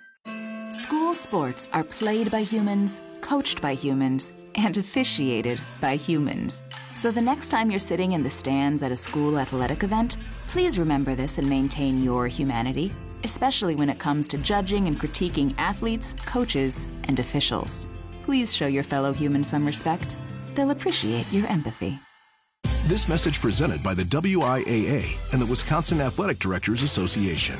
School sports are played by humans, coached by humans, and officiated by humans. So the next time you're sitting in the stands at a school athletic event, please remember this and maintain your humanity, especially when it comes to judging and critiquing athletes, coaches, and officials. Please show your fellow humans some respect. They'll appreciate your empathy. This message presented by the W I A A and the Wisconsin Athletic Directors Association.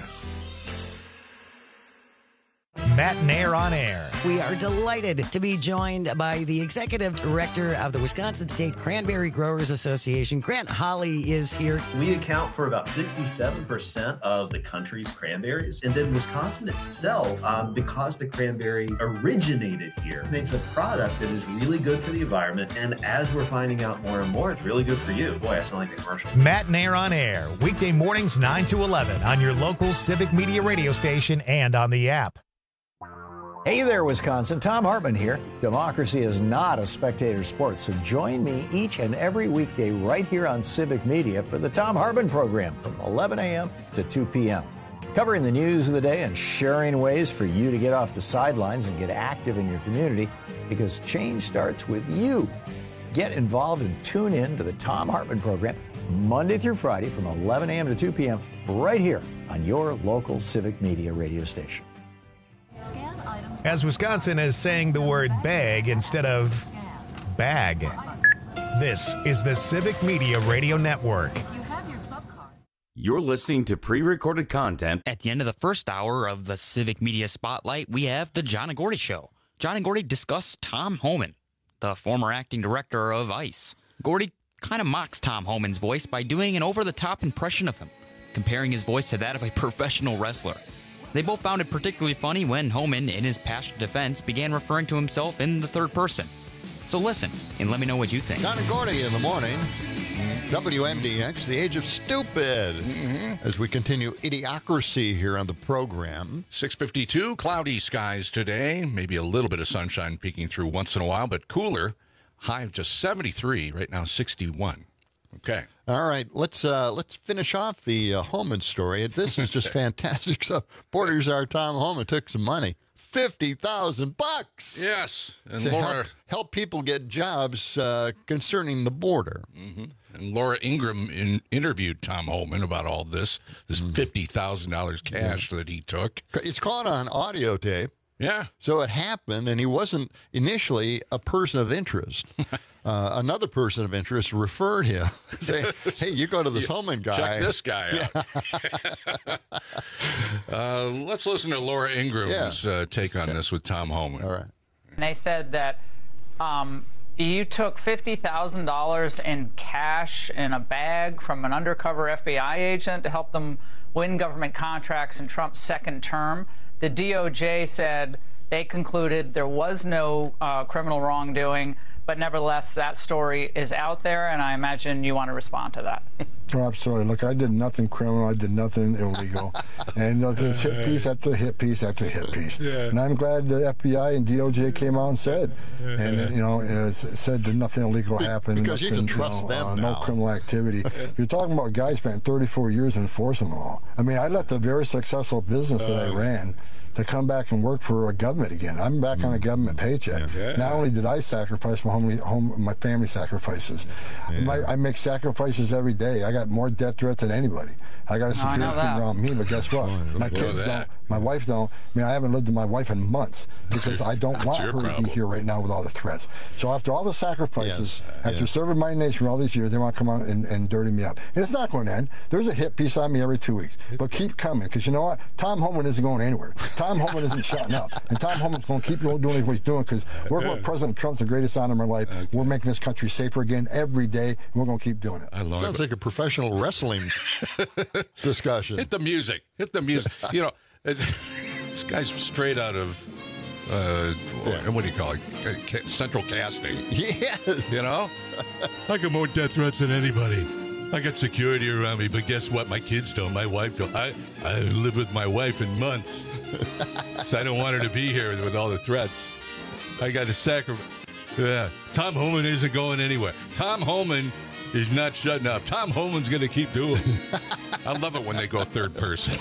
Matt Nair on air. We are delighted to be joined by the executive director of the Wisconsin State Cranberry Growers Association. Grant Holly is here. We account for about sixty-seven percent of the country's cranberries. And then Wisconsin itself, um, because the cranberry originated here, makes a product that is really good for the environment. And as we're finding out more and more, it's really good for you. Boy, I sound like a commercial. Matt Nair on air. Weekday mornings nine to eleven on your local Civic Media radio station and on the app. Hey there, Wisconsin. Tom Hartman here. Democracy is not a spectator sport, so join me each and every weekday right here on Civic Media for the Tom Hartman program from eleven a.m. to two p.m. Covering the news of the day and sharing ways for you to get off the sidelines and get active in your community, because change starts with you. Get involved and tune in to the Tom Hartman program Monday through Friday from eleven a.m. to two p.m. right here on your local Civic Media radio station. As Wisconsin is saying the word bag instead of bag. This is the Civic Media Radio Network. You're listening to pre-recorded content. At the end of the first hour of the Civic Media Spotlight, we have the John and Gordy Show. John and Gordy discuss Tom Homan, the former acting director of ICE. Gordy kind of mocks Tom Homan's voice by doing an over-the-top impression of him, comparing his voice to that of a professional wrestler. They both found it particularly funny when Homan, in his passionate defense, began referring to himself in the third person. So listen, and let me know what you think. John and Gordy in the morning. W M D X, the age of stupid. Mm-hmm. As we continue Idiocracy here on the program. six fifty-two, cloudy skies today. Maybe a little bit of sunshine peeking through once in a while, but cooler. High of just seventy-three, right now sixty-one. Okay. All right, let's uh, let's finish off the uh, Homan story. This is just fantastic stuff. Porter's our Tom Homan took some money. fifty thousand bucks. Yes. And to Laura help, help people get jobs uh, concerning the border. Mm-hmm. And Laura Ingraham in, interviewed Tom Homan about all this, this fifty thousand dollars cash yeah. that he took. It's caught on audio tape. Yeah. So it happened, and he wasn't initially a person of interest. Uh, another person of interest referred him, saying, hey, you go to this Homan guy. Check this guy out. Yeah. uh, let's listen to Laura Ingram's yeah. uh, take on okay. this with Tom Homan. All right. And they said that um, you took fifty thousand dollars in cash in a bag from an undercover F B I agent to help them win government contracts in Trump's second term. The D O J said they concluded there was no uh, criminal wrongdoing, but nevertheless, that story is out there, and I imagine you want to respond to that. Oh, absolutely. Look, I did nothing criminal. I did nothing illegal. And uh, there's hit piece after hit piece after hit piece. Yeah. And I'm glad the F B I and D O J came out and said, yeah. and, uh, you know, uh, said that nothing illegal happened. Because nothing, you can trust you know, them uh, now. No criminal activity. You're talking about guys spent thirty-four years enforcing the law. I mean, I left a very successful business that I ran to come back and work for a government again. I'm back mm. on a government paycheck. Yeah. Not only did I sacrifice my home, home my family sacrifices. Yeah. My, I make sacrifices every day. I got more death threats than anybody. I got a security oh, team around me, but guess what? Oh, my kids don't. My wife don't. I mean, I haven't lived with my wife in months because I don't want her problem. to be here right now with all the threats. So after all the sacrifices, yes. after yes. serving my nation for all these years, they want to come out and, and dirty me up. And it's not going to end. There's a hit piece on me every two weeks. But keep coming, because you know what? Tom Homan isn't going anywhere. Tom Homan isn't shutting up. And Tom Homan's going to keep doing what he's doing, because working with President Trump's the greatest honor of my life. Okay. We're making this country safer again every day, and we're going to keep doing it. I love Sounds it. like a professional wrestling discussion. Hit the music. Hit the music. You know, this guy's straight out of, uh, yeah. what do you call it? Central Casting. Yes. You know? I got more death threats than anybody. I got security around me, but guess what? My kids don't. My wife don't. I, I live with my wife in months. So I don't want her to be here with all the threats. I got to sacrifice. Yeah. Tom Homan isn't going anywhere. Tom Homan is not shutting up. Tom Homan's going to keep doing it. I love it when they go third person.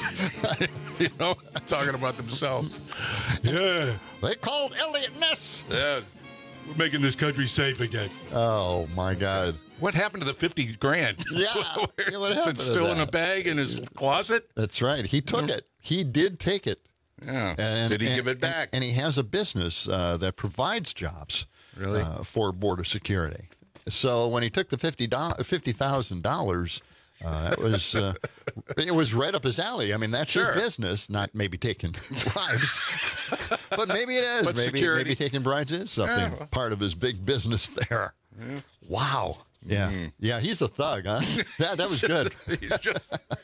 You know, talking about themselves. Yeah. They called Elliot Ness. Yeah. We're making this country safe again. Oh, my God. What happened to the fifty grand? Yeah. yeah what happened Is it still in a bag in his closet? That's right. He took it. He did take it. Yeah. And, did he and, give it back? And, and he has a business uh, that provides jobs really? uh, for border security. So when he took the fifty thousand dollars, uh, that was uh, it was right up his alley. I mean, that's sure. his business, not maybe taking bribes. But maybe it is. But maybe, security. maybe taking bribes is something, yeah. part of his big business there. Yeah. Wow. Yeah. Mm. Yeah, he's a thug, huh? Yeah, that was good. He's just...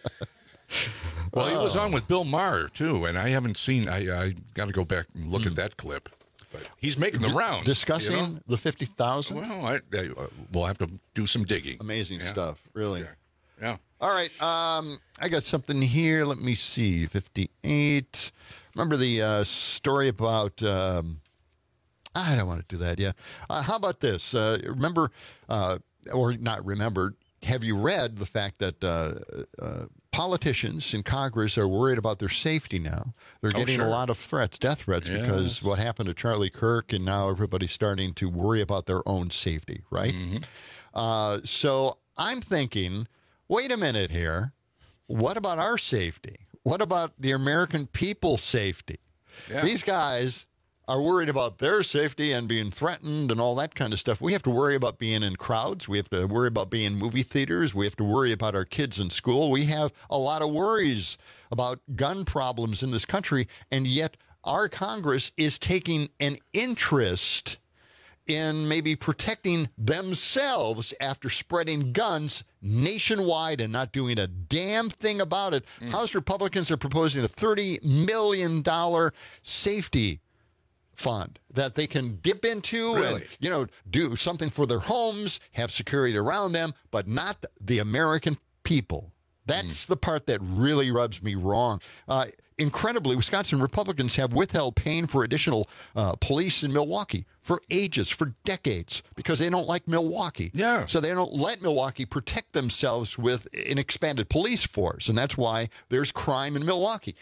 Well, he was on with Bill Maher, too, and I haven't seen, I, I got to go back and look mm. at that clip. But he's making the D- rounds. Discussing you know? the fifty thousand? Well, I, I, uh, we'll have to do some digging. Amazing yeah. stuff, really. Yeah. yeah. All right, um, I got something here. Let me see. fifty-eight. Remember the uh, story about... Um, I don't want to do that yet. Uh, how about this? Uh, remember, uh, or not remember, have you read the fact that uh, uh, politicians in Congress are worried about their safety now? They're Oh, getting sure. a lot of threats, death threats, Yeah. because what happened to Charlie Kirk, and now everybody's starting to worry about their own safety, right? Mm-hmm. Uh, so I'm thinking, wait a minute here. What about our safety? What about the American people's safety? Yeah. These guys are worried about their safety and being threatened and all that kind of stuff. We have to worry about being in crowds. We have to worry about being in movie theaters. We have to worry about our kids in school. We have a lot of worries about gun problems in this country, and yet our Congress is taking an interest in maybe protecting themselves after spreading guns nationwide and not doing a damn thing about it. Mm. House Republicans are proposing a thirty million dollars safety fund that they can dip into Really? and, you know, do something for their homes, have security around them, but not the American people. That's mm. the part that really rubs me wrong. Uh, incredibly, Wisconsin Republicans have withheld paying for additional uh, police in Milwaukee for ages, for decades, because they don't like Milwaukee. Yeah. So they don't let Milwaukee protect themselves with an expanded police force, and that's why there's crime in Milwaukee.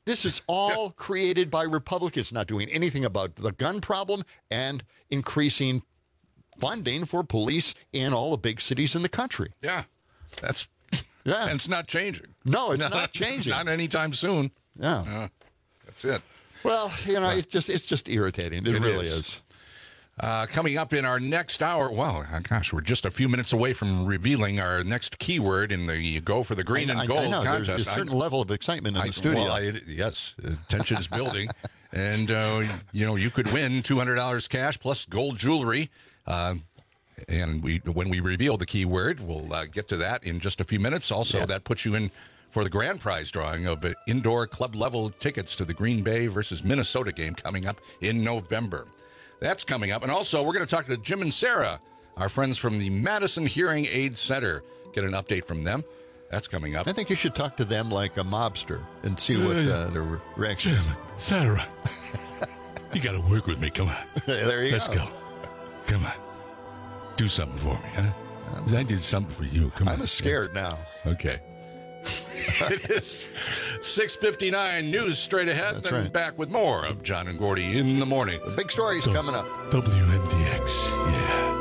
This is all created by Republicans not doing anything about the gun problem and increasing funding for police in all the big cities in the country. Yeah, that's yeah, and it's not changing. No, it's not, not changing. Not anytime soon. Yeah, uh, that's it. Well, you know, it's just it's just irritating. It, it really is. is. Uh, coming up in our next hour, well, gosh, we're just a few minutes away from revealing our next keyword in the Go for the Green I, and I, Gold I know. contest. There's a certain I, level of excitement in I, the studio. Well, I, yes, uh, tension is building. And, uh, you know, you could win two hundred dollars cash plus gold jewelry. Uh, and we, when we reveal the keyword, we'll uh, get to that in just a few minutes. Also, yeah. that puts you in for the grand prize drawing of uh, indoor club-level tickets to the Green Bay versus Minnesota game coming up in November. That's coming up. And also, we're going to talk to Jim and Sarah, our friends from the Madison Hearing Aid Center. Get an update from them. That's coming up. I think you should talk to them like a mobster and see what uh, their reaction is. Jim, Sarah, you got to work with me. Come on. There you Let's go. go. Come on. Do something for me, huh? 'Cause I did something for you. Come on. I'm scared now. Okay. It is six fifty-nine, news straight ahead, That's then right. back with more of John and Gordy in the morning. The big stories So, coming up. W M D X, yeah.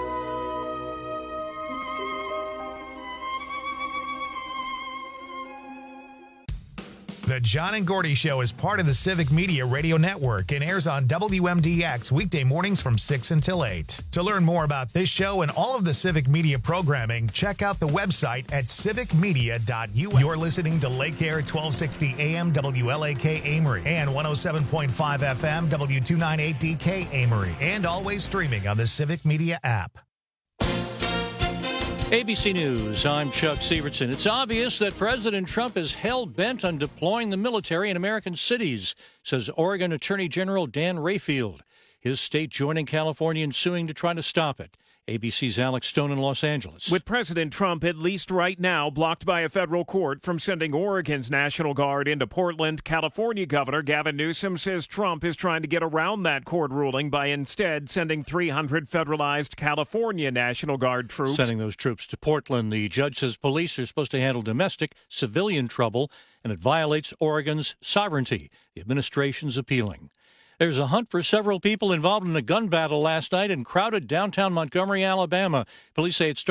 The John and Gordy Show is part of the Civic Media Radio Network and airs on W M D X weekday mornings from six until eight. To learn more about this show and all of the Civic Media programming, check out the website at civic media dot u s. You're listening to Lake Air twelve sixty A M W L A K Amory and one oh seven point five F M W two ninety-eight D K Amory, and always streaming on the Civic Media app. A B C News, I'm Chuck Severson. It's obvious that President Trump is hell-bent on deploying the military in American cities, says Oregon Attorney General Dan Rayfield. His state joining California in suing to try to stop it. A B C's Alex Stone in Los Angeles. With President Trump, at least right now, blocked by a federal court from sending Oregon's National Guard into Portland, California Governor Gavin Newsom says Trump is trying to get around that court ruling by instead sending three hundred federalized California National Guard troops. Sending those troops to Portland, the judge says police are supposed to handle domestic, civilian trouble, and it violates Oregon's sovereignty. The administration's appealing. There's a hunt for several people involved in a gun battle last night in crowded downtown Montgomery, Alabama. Police say it started